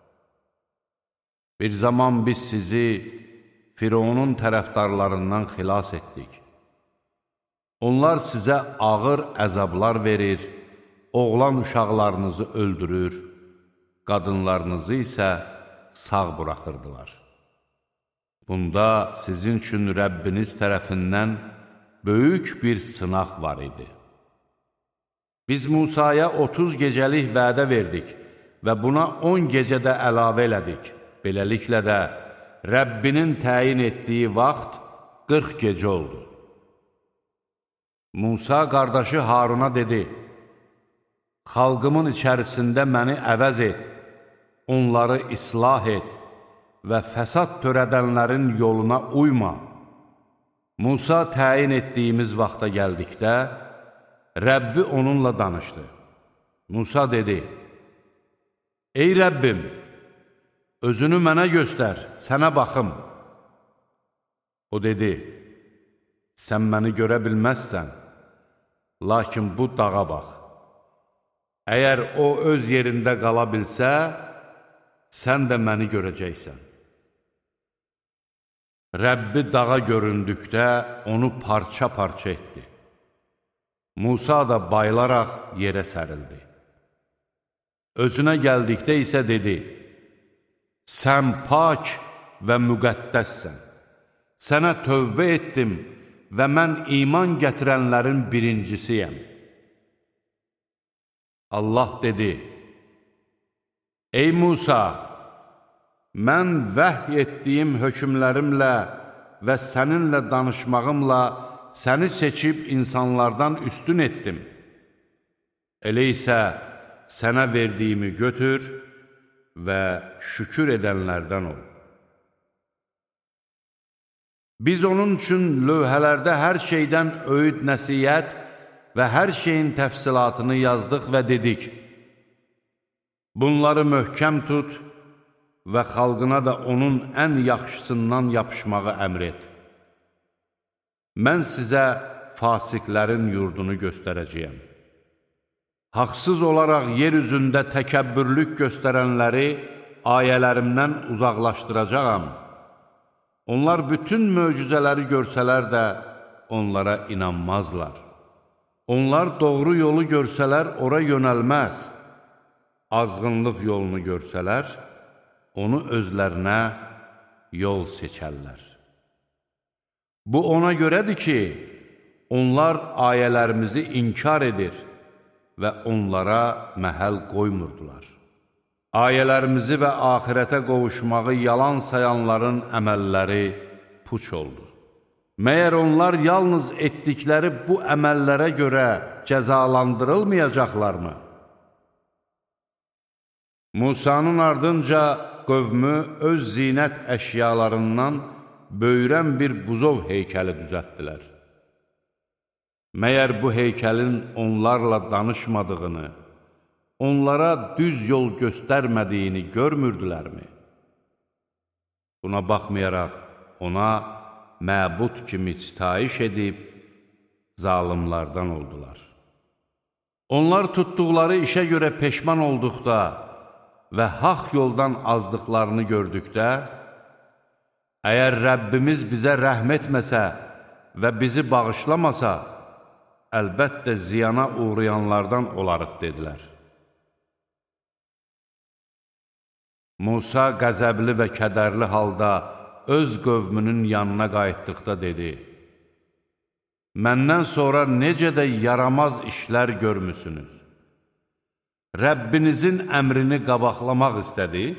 Bir zaman biz sizi Fironun tərəfdarlarından xilas etdik. Onlar sizə ağır əzablar verir, oğlan uşaqlarınızı öldürür, qadınlarınızı isə sağ buraxırdılar. Bunda sizin üçün Rəbbiniz tərəfindən böyük bir sınaq var idi. Biz Musaya 30 gecəlik vədə verdik və buna 10 gecə də əlavə elədik. Beləliklə də Rəbbinin təyin etdiyi vaxt 40 gecə oldu. Musa qardaşı Haruna dedi, xalqımın içərisində məni əvəz et, onları islah et və fəsad törədənlərin yoluna uyma. Musa təyin etdiyimiz vaxta gəldikdə, Rəbbi onunla danışdı. Musa dedi, ey Rəbbim, özünü mənə göstər, sənə baxım. O dedi, sən məni görə bilməzsən, lakin bu dağa bax. Əgər o öz yerində qala bilsə, sən də məni görəcəksən. Rəbbi dağa göründükdə onu parça-parça etdi. Musa da bayılaraq yerə sərildi. Özünə gəldikdə isə dedi, sən pak və müqəddəssən. Sənə tövbə etdim və mən iman gətirənlərin birincisiyəm. Allah dedi, ey Musa, mən vəhy etdiyim hökmlərimlə və səninlə danışmağımla səni seçib insanlardan üstün etdim. Elə isə sənə verdiyimi götür və şükür edənlərdən ol. Biz onun üçün lövhələrdə hər şeydən öyüd nəsiyyət və hər şeyin təfsilatını yazdıq və dedik, bunları möhkəm tut və xalqına da onun ən yaxşısından yapışmağı əmr et. Mən sizə fasiqlərin yurdunu göstərəcəyəm. Haqsız olaraq yer üzündə təkəbbürlük göstərənləri ayələrimdən uzaqlaşdıracağam. Onlar bütün möcüzələri görsələr də onlara inanmazlar. Onlar doğru yolu görsələr ora yönəlməz. Azğınlıq yolunu görsələr, onu özlərinə yol seçərlər. Bu ona görədir ki, onlar ayələrimizi inkar edir və onlara məhəl qoymurdular. Ayələrimizi və axirətə qovuşmağı yalan sayanların əməlləri puç oldu. Məyər onlar yalnız etdikləri bu əməllərə görə cəzalandırılmayacaqlarmı? Musanın ardınca qövmü öz zinət əşyalarından böyürən bir buzov heykəli düzəltdilər. Məyər bu heykəlin onlarla danışmadığını, onlara düz yol göstərmədiyini görmürdülərmi? Buna baxmayaraq ona məbud kimi sitayiş edib, zalımlardan oldular. Onlar tutduqları işə görə peşman olduqda və haqq yoldan azdıqlarını gördükdə, əgər Rəbbimiz bizə rəhm etməsə və bizi bağışlamasa, əlbəttə ziyana uğrayanlardan olarıq, dedilər. Musa qəzəbli və kədərli halda öz qövmünün yanına qayıtdıqda dedi, məndən sonra necə də yaramaz işlər görmüsünüz. Rəbbinizin əmrini qabaqlamaq istədiniz?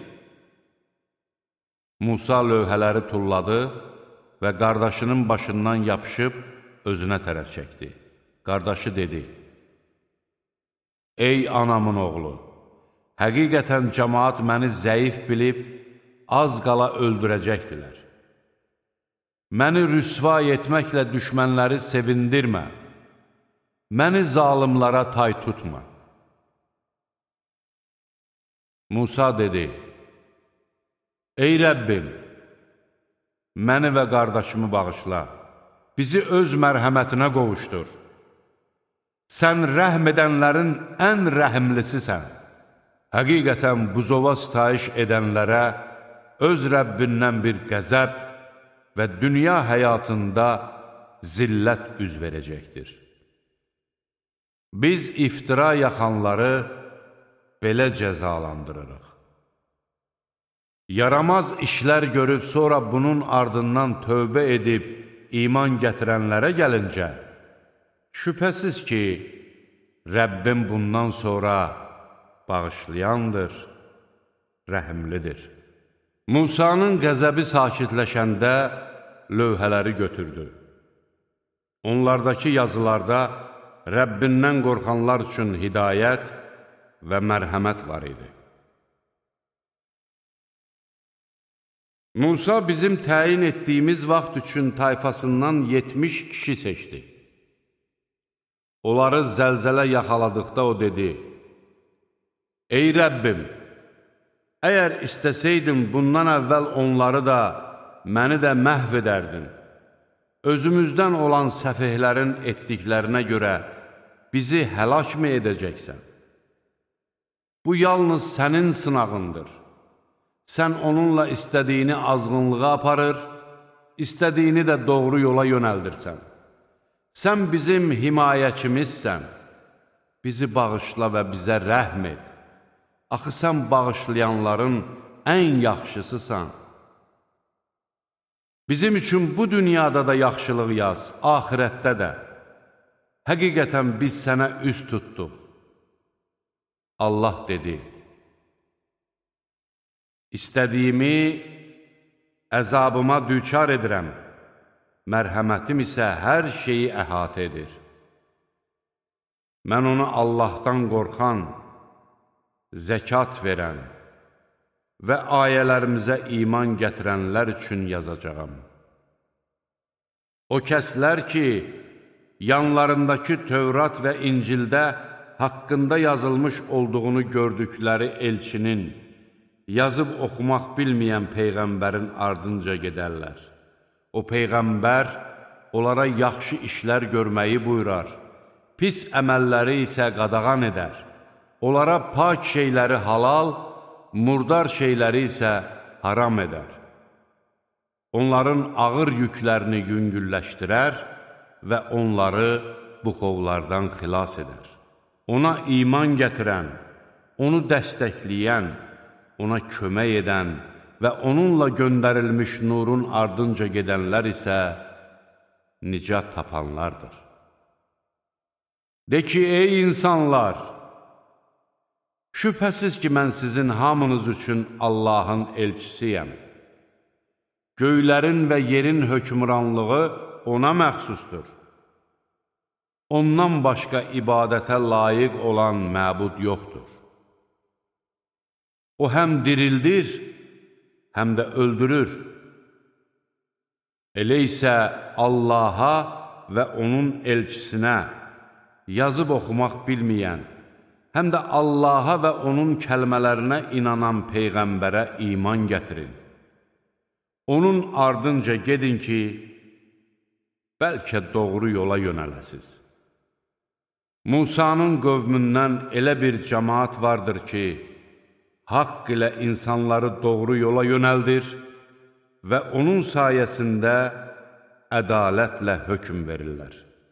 Musa lövhələri tulladı və qardaşının başından yapışıb özünə tərəf çəkdi. Qardaşı dedi, ey anamın oğlu, həqiqətən cəmaat məni zəif bilib, az qala öldürəcəkdilər. Məni rüsva etməklə düşmənləri sevindirmə, məni zalimlara tay tutma. Musa dedi, ey Rəbbim, məni və qardaşımı bağışla, bizi öz mərhəmətinə qovuşdur. Sən rəhm edənlərin ən rəhimlisisən. Həqiqətən buzova sitayiş edənlərə öz Rəbbindən bir qəzəb və dünya həyatında zillət üz verəcəkdir. Biz iftira yaxanları belə cəzalandırırıq. Yaramaz işlər görüb sonra bunun ardından tövbə edib iman gətirənlərə gəlincə, şübhəsiz ki, Rəbbim bundan sonra bağışlayandır, rəhimlidir. Musanın qəzəbi sakitləşəndə lövhələri götürdü. Onlardakı yazılarda Rəbbindən qorxanlar üçün hidayət və mərhəmət var idi. Musa bizim təyin etdiyimiz vaxt üçün tayfasından 70 kişi seçdi. Onları zəlzələ yaxaladıqda o dedi, ey Rəbbim, əgər istəsəydin bundan əvvəl onları da, məni də məhv edərdin. Özümüzdən olan səfihlərin etdiklərinə görə bizi həlak mı edəcəksən? Bu yalnız sənin sınağındır. Sən onunla istədiyini azğınlığa aparır, istədiyini də doğru yola yönəldirsən. Sən bizim himayəçimizsən, bizi bağışla və bizə rəhm et. Axı sən bağışlayanların ən yaxşısısan. Bizim üçün bu dünyada da yaxşılıq yaz, axirətdə də. Həqiqətən biz sənə üz tutduq. Allah dedi, İstədiyimi əzabıma düçar edirəm, mərhəmətim isə hər şeyi əhatə edir. Mən onu Allahdan qorxan, zəkat verən və ayələrimizə iman gətirənlər üçün yazacağam. O kəslər ki, yanlarındakı Tövrat və İncildə haqqında yazılmış olduğunu gördükləri elçinin, yazıb oxumaq bilməyən Peyğəmbərin ardınca gedərlər. O Peyğəmbər onlara yaxşı işlər görməyi buyurar, pis əməlləri isə qadağan edər. Onlara pak şeyləri halal, murdar şeyləri isə haram edər. Onların ağır yüklərini yüngülləşdirər və onları buxovlardan xilas edər. Ona iman gətirən, onu dəstəkləyən, ona kömək edən və onunla göndərilmiş nurun ardınca gedənlər isə nicat tapanlardır. De ki, ey insanlar, şübhəsiz ki, mən sizin hamınız üçün Allahın elçisiyəm. Göylərin və yerin hökmranlığı ona məxsusdur. Ondan başqa ibadətə layiq olan məbud yoxdur. O həm dirildir, həm də öldürür. Elə isə Allaha və onun elçisinə, yazıb oxumaq bilməyən, həm də Allaha və onun kəlmələrinə inanan Peyğəmbərə iman gətirin. Onun ardınca gedin ki, bəlkə doğru yola yönələsiz. Musanın qövmündən elə bir cəmaat vardır ki, haqq ilə insanları doğru yola yönəldir və onun sayəsində ədalətlə hökm verirlər.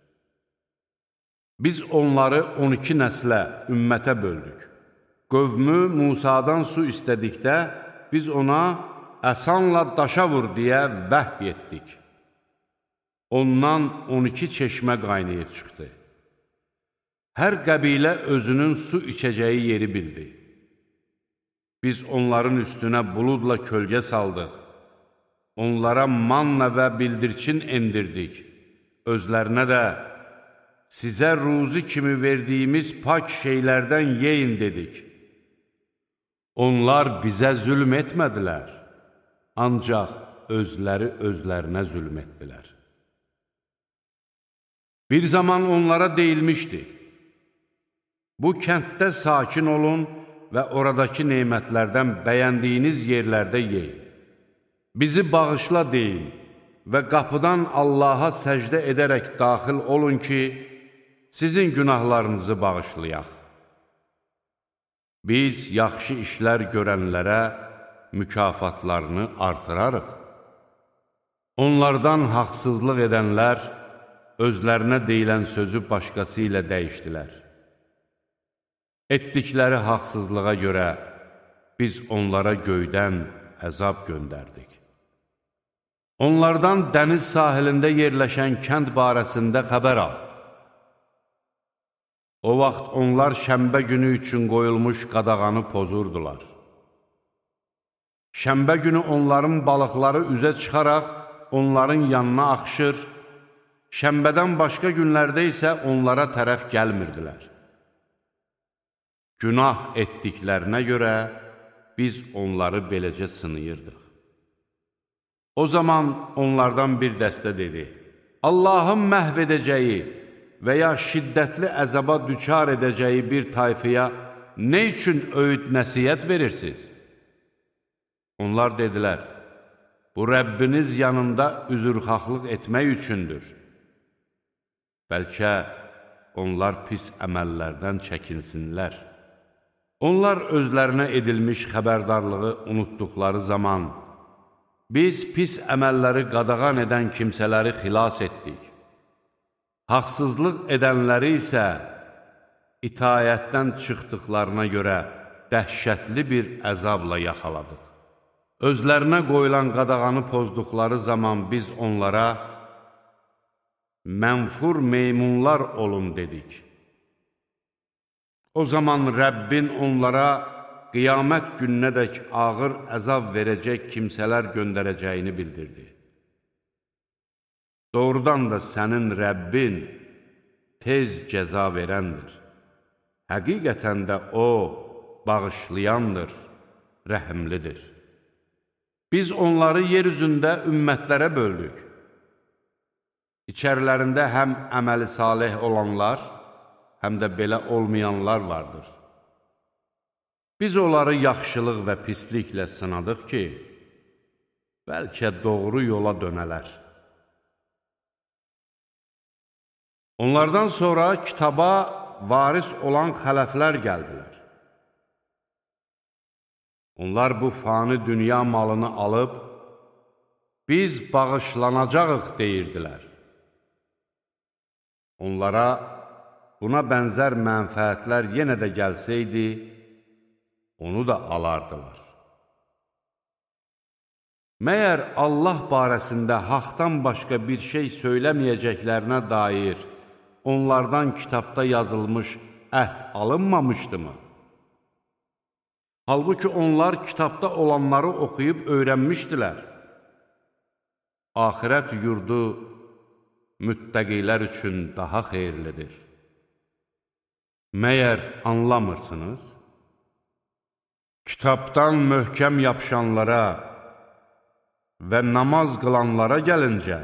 Biz onları 12 nəslə, ümmətə böldük. Qövmü Musadan su istədikdə, biz ona əsanla daşa vur deyə vəhy etdik. ondan 12 çeşmə qaynayıb çıxdı. Hər qəbilə özünün su içəcəyi yeri bildi. Biz onların üstünə buludla kölgə saldıq. Onlara manna və bildirçin endirdik. Özlərinə də sizə ruzi kimi verdiyimiz pak şeylərdən yeyin dedik. Onlar bizə zülm etmədilər, ancaq özləri özlərinə zülm etdilər. Bir zaman onlara deyilmişdi, bu kənddə sakin olun və oradakı nemətlərdən bəyəndiyiniz yerlərdə yeyin. Bizi bağışla deyin və qapıdan Allaha səcdə edərək daxil olun ki, sizin günahlarınızı bağışlayaq. Biz yaxşı işlər görənlərə mükafatlarını artırarıq. Onlardan haqsızlıq edənlər özlərinə deyilən sözü başqası ilə dəyişdilər. Etdikləri haqsızlığa görə biz onlara göydən əzab göndərdik. Onlardan dəniz sahilində yerləşən kənd barəsində xəbər al. O vaxt onlar şənbə günü üçün qoyulmuş qadağanı pozurdular. Şənbə günü onların balıqları üzə çıxaraq onların yanına axışır, şənbədən başqa günlərdə isə onlara tərəf gəlmirdilər. Günah etdiklərinə görə biz onları beləcə sınayırdıq. O zaman onlardan bir dəstə dedi, Allahın məhv edəcəyi və ya şiddətli əzaba düçar edəcəyi bir tayfaya nə üçün öyüd nəsiyyət verirsiniz? Onlar dedilər, bu Rəbbiniz yanında üzrxahlıq etmək üçündür. Bəlkə onlar pis əməllərdən çəkinsinlər. Onlar özlərinə edilmiş xəbərdarlığı unutduqları zaman, biz pis əməlləri qadağan edən kimsələri xilas etdik. Haqsızlıq edənləri isə itayətdən çıxdıqlarına görə dəhşətli bir əzabla yaxaladıq. Özlərinə qoyulan qadağanı pozduqları zaman biz onlara mənfur meymunlar olun dedik. O zaman Rəbbin onlara qiyamət gününədək ağır əzab verəcək kimsələr göndərəcəyini bildirdi. Doğrudan da sənin Rəbbin tez cəza verəndir. Həqiqətən də O bağışlayandır, rəhimlidir. Biz onları yer üzündə ümmətlərə böldük. İçərilərində həm əməli salih olanlar, həm də belə olmayanlar vardır. Biz onları yaxşılıq və pisliklə sınadıq ki, bəlkə doğru yola dönələr. Onlardan sonra kitaba varis olan xələflər gəldilər. Onlar bu fani dünya malını alıb, biz bağışlanacağıq deyirdilər. Onlara buna bənzər mənfəətlər yenə də gəlsəydi, onu da alardılar. Məyər Allah barəsində haqdan başqa bir şey söyləməyəcəklərinə dair onlardan kitabda yazılmış əhd alınmamışdımı? Halbuki onlar kitabda olanları oxuyub öyrənmişdilər. Axirət yurdu müttəqilər üçün daha xeyirlidir. Məyər anlamırsınız? Kitabdan möhkəm yapışanlara və namaz qılanlara gəlincə,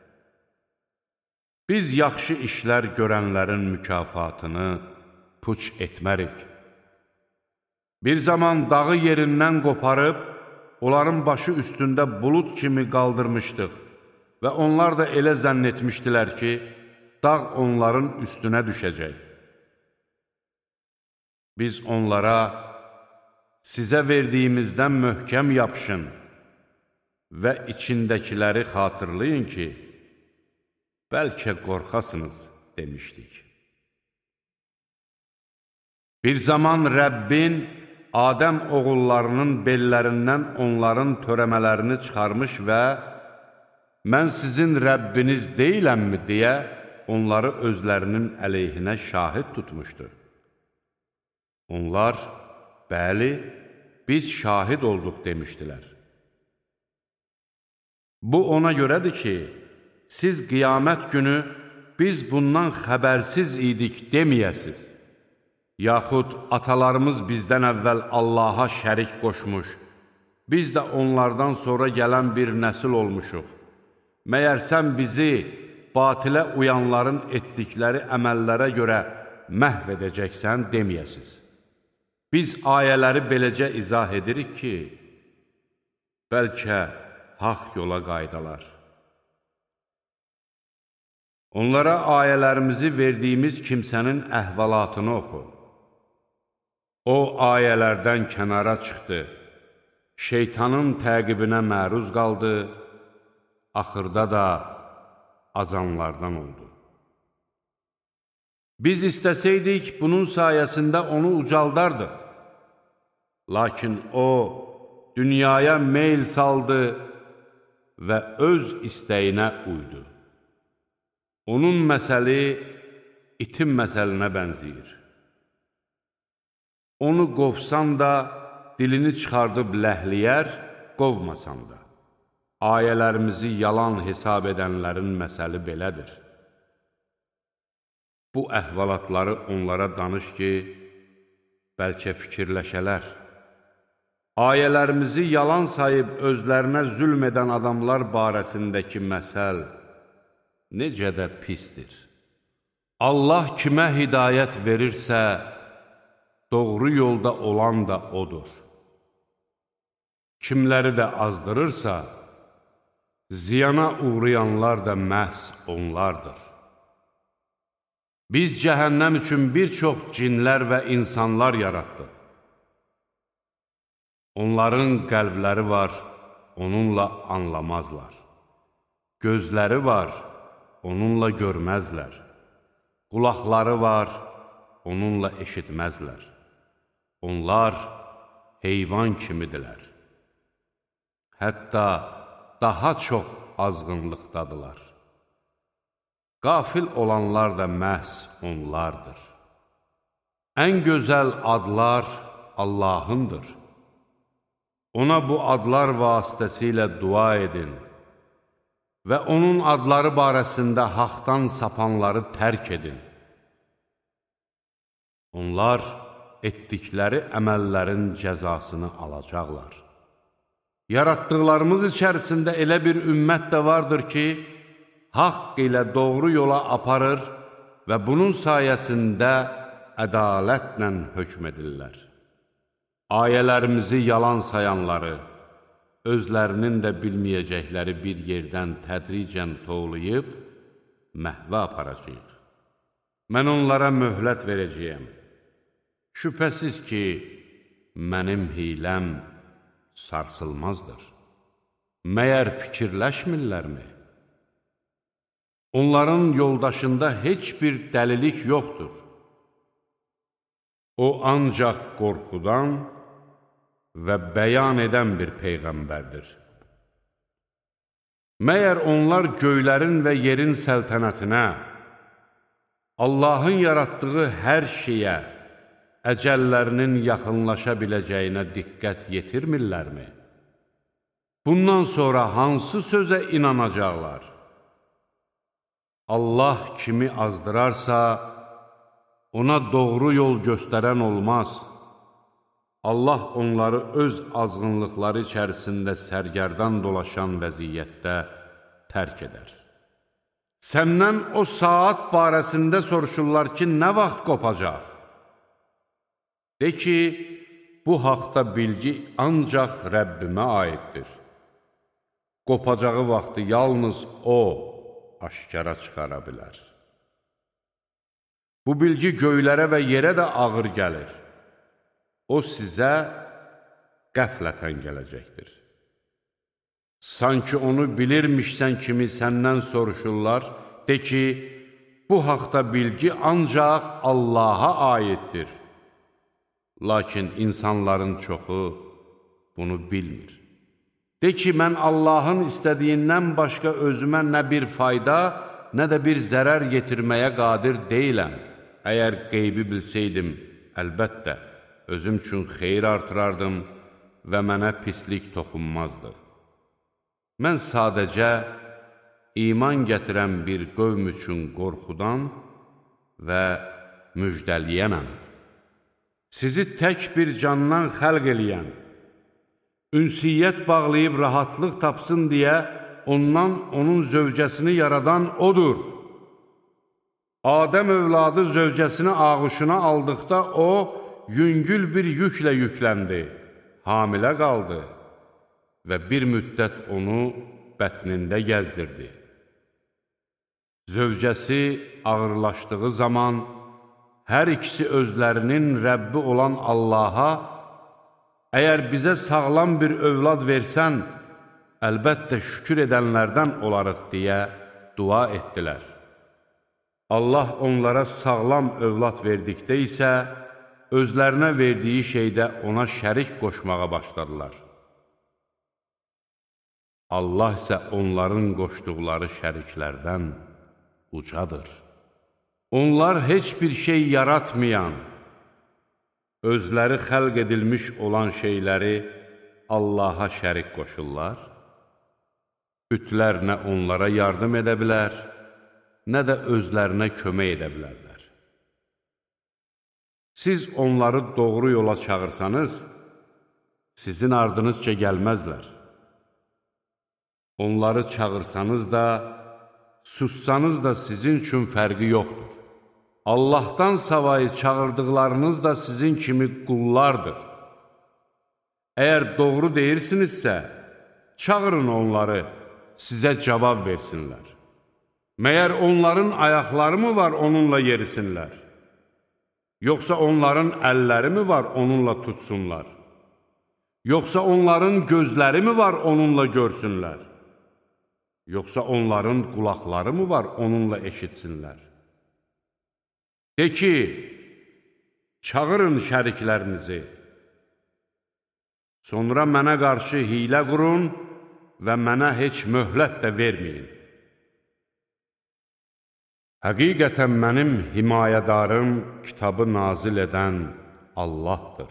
biz yaxşı işlər görənlərin mükafatını puç etmərik. Bir zaman dağı yerindən qoparıb, onların başı üstündə bulud kimi qaldırmışdıq və onlar da elə zənn etmişdilər ki, dağ onların üstünə düşəcək. Biz onlara, sizə verdiyimizdən möhkəm yapışın və içindəkiləri xatırlayın ki, bəlkə qorxasınız demişdik. Bir zaman Rəbbin Adəm oğullarının bellərindən onların törəmələrini çıxarmış və mən sizin Rəbbiniz deyiləmmi deyə onları özlərinin əleyhinə şahid tutmuşdu. Onlar, bəli, biz şahid olduq demişdilər. Bu ona görədir ki, siz qiyamət günü biz bundan xəbərsiz idik deməyəsiz. Yaxud atalarımız bizdən əvvəl Allaha şərik qoşmuş, biz də onlardan sonra gələn bir nəsil olmuşuq. Məyər sən bizi batilə uyanların etdikləri əməllərə görə məhv edəcəksən deməyəsiz. Biz ayələri beləcə izah edirik ki, bəlkə haqq yola qaydalar. Onlara ayələrimizi verdiyimiz kimsənin əhvalatını oxu. O ayələrdən kənara çıxdı, şeytanın təqibinə məruz qaldı, axırda da azanlardan oldu. Biz istəsəydik, bunun sayəsində onu ucaldardıq. Lakin o, dünyaya meyl saldı və öz istəyinə uydu. Onun məsəli itin məsəlinə bənzəyir. Onu qovsan da, dilini çıxardıb ləhliyər, qovmasan da. Ayələrimizi yalan hesab edənlərin məsəli belədir. Bu əhvalatları onlara danış ki, bəlkə fikirləşələr. Ayələrimizi yalan sayıb özlərinə zülm edən adamlar barəsindəki məsəl necə də pisdir. Allah kimə hidayət verirsə, doğru yolda olan da odur. Kimləri də azdırırsa, ziyana uğrayanlar da məhz onlardır. Biz cəhənnəm üçün bir çox cinlər və insanlar yaratdıq. Onların qəlbləri var, onunla anlamazlar. Gözləri var, onunla görməzlər. Qulaqları var, onunla eşitməzlər. Onlar heyvan kimidirlər. Hətta daha çox azğınlıqdadılar. Qafil olanlar da məhz onlardır. Ən gözəl adlar Allahındır. Ona bu adlar vasitəsilə dua edin və onun adları barəsində haqdan sapanları tərk edin. Onlar etdikləri əməllərin cəzasını alacaqlar. Yaratdıqlarımız içərisində elə bir ümmət də vardır ki, haqq ilə doğru yola aparır və bunun sayəsində ədalətlə hökm edirlər. Ayələrimizi yalan sayanları, özlərinin də bilməyəcəkləri bir yerdən tədricən tovlayıb, məhvə aparacaq. Mən onlara möhlət verəcəyəm. Şübhəsiz ki, mənim hiləm sarsılmazdır. Məyər fikirləşmirlərmi? Onların yoldaşında heç bir dəlilik yoxdur. O ancaq qorxudan və bəyan edən bir peyğəmbərdir. Məyər onlar göylərin və yerin səltənətinə, Allahın yaratdığı hər şeyə, əcəllərinin yaxınlaşa biləcəyinə diqqət yetirmirlərmi? Bundan sonra hansı sözə inanacaqlar? Allah kimi azdırarsa, ona doğru yol göstərən olmaz. Allah onları öz azğınlıqları içərisində sərgərdan dolaşan vəziyyətdə tərk edər. Səndən o saat barəsində soruşurlar ki, nə vaxt qopacaq? De ki, bu haqda bilgi ancaq Rəbbimə aiddir. Qopacağı vaxtı yalnız O aşkara çıxara bilər. Bu bilgi göylərə və yerə də ağır gəlir. O sizə qəflətən gələcəkdir. Sanki onu bilirmişsən kimi səndən soruşurlar, de ki, bu haqda bilgi ancaq Allaha aiddir. Lakin insanların çoxu bunu bilmir. De ki, mən Allahın istədiyindən başqa özümə nə bir fayda, nə də bir zərər yetirməyə qadir deyiləm. Əgər qeybi bilsəydim, əlbəttə, özüm üçün xeyir artırardım və mənə pislik toxunmazdı. Mən sadəcə iman gətirən bir qövm üçün qorxudan və müjdəliyənəm. Sizi tək bir candan xəlq eləyən, ünsiyyət bağlayıb rahatlıq tapsın deyə ondan onun zövcəsini yaradan odur. Adəm övladı zövcəsini ağuşuna aldıqda o, yüngül bir yüklə yükləndi, hamilə qaldı və bir müddət onu bətnində gəzdirdi. Zövcəsi ağırlaşdığı zaman hər ikisi özlərinin Rəbbi olan Allaha, əgər bizə sağlam bir övlad versən, əlbəttə şükür edənlərdən olarıq deyə dua etdilər. Allah onlara sağlam övlad verdikdə isə, özlərinə verdiyi şeydə ona şərik qoşmağa başladılar. Allah isə onların qoşduqları şəriklərdən ucadır. Onlar heç bir şey yaratmayan, özləri xəlq edilmiş olan şeyləri Allaha şərik qoşurlar. Bütlər nə onlara yardım edə bilər, nə də özlərinə kömək edə bilərlər. Siz onları doğru yola çağırsanız, sizin ardınızca gəlməzlər. Onları çağırsanız da, sussanız da sizin üçün fərqi yoxdur. Allahdan savayı çağırdıqlarınız da sizin kimi qullardır. Əgər doğru deyirsinizsə, çağırın onları, sizə cavab versinlər. Məyər onların ayaqları mı var onunla yerisinlər? Yoxsa onların əlləri mi var onunla tutsunlar? Yoxsa onların gözləri mi var onunla görsünlər? Yoxsa onların qulaqları mı var onunla eşitsinlər? De ki, çağırın şəriklərinizi, sonra mənə qarşı hiylə qurun və mənə heç möhlət də verməyin. Həqiqətən mənim himayədarım kitabı nazil edən Allahdır.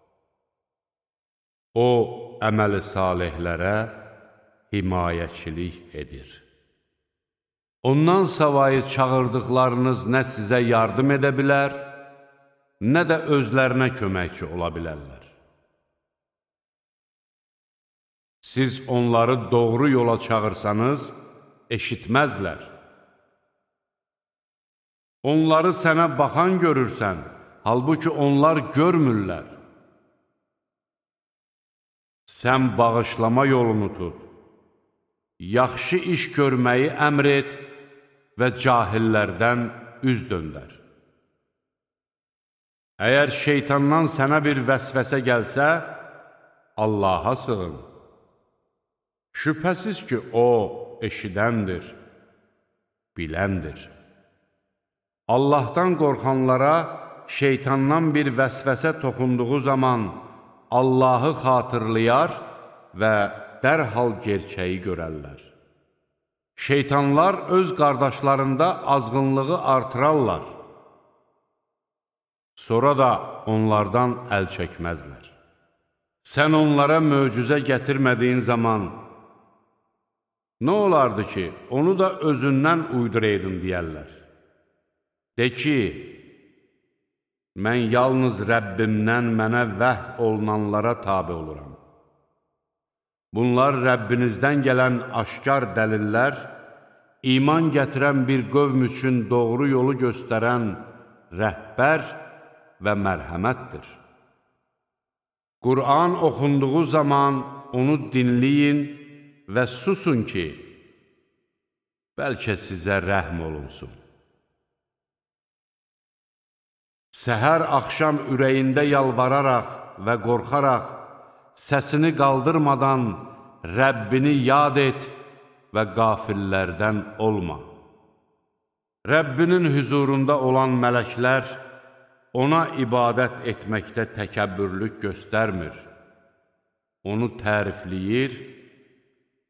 O, əməli salihlərə himayəçilik edir. Ondan savayı çağırdıqlarınız nə sizə yardım edə bilər, nə də özlərinə köməkçi ola bilərlər. Siz onları doğru yola çağırsanız, eşitməzlər. Onları sənə baxan görürsən, halbuki onlar görmürlər. Sən bağışlama yolunu tut, yaxşı iş görməyi əmr et və cahillərdən üz döndər. Əgər şeytandan sənə bir vəsvəsə gəlsə, Allaha sığın. Şübhəsiz ki, O eşidəndir, biləndir. Allahdan qorxanlara şeytandan bir vəsvəsə toxunduğu zaman Allahı xatırlayar və dərhal gerçəyi görərlər. Şeytanlar öz qardaşlarında azğınlığı artırarlar. Sonra da onlardan əl çəkməzlər. Sən onlara möcüzə gətirmədiyin zaman, nə olardı ki, onu da özündən uyduraydın deyərlər. De ki, mən yalnız Rəbbimdən mənə vəh olunanlara tabi oluram. Bunlar Rəbbinizdən gələn aşkar dəlillər, iman gətirən bir qövm üçün doğru yolu göstərən rəhbər və mərhəmətdir. Qur'an oxunduğu zaman onu dinləyin və susun ki, bəlkə sizə rəhm olunsun. Səhər axşam ürəyində yalvararaq və qorxaraq, səsini qaldırmadan Rəbbini yad et və qafillərdən olma. Rəbbinin hüzurunda olan mələklər ona ibadət etməkdə təkəbbürlük göstərmir. Onu tərifləyir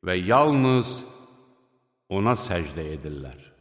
və yalnız ona səcdə edirlər.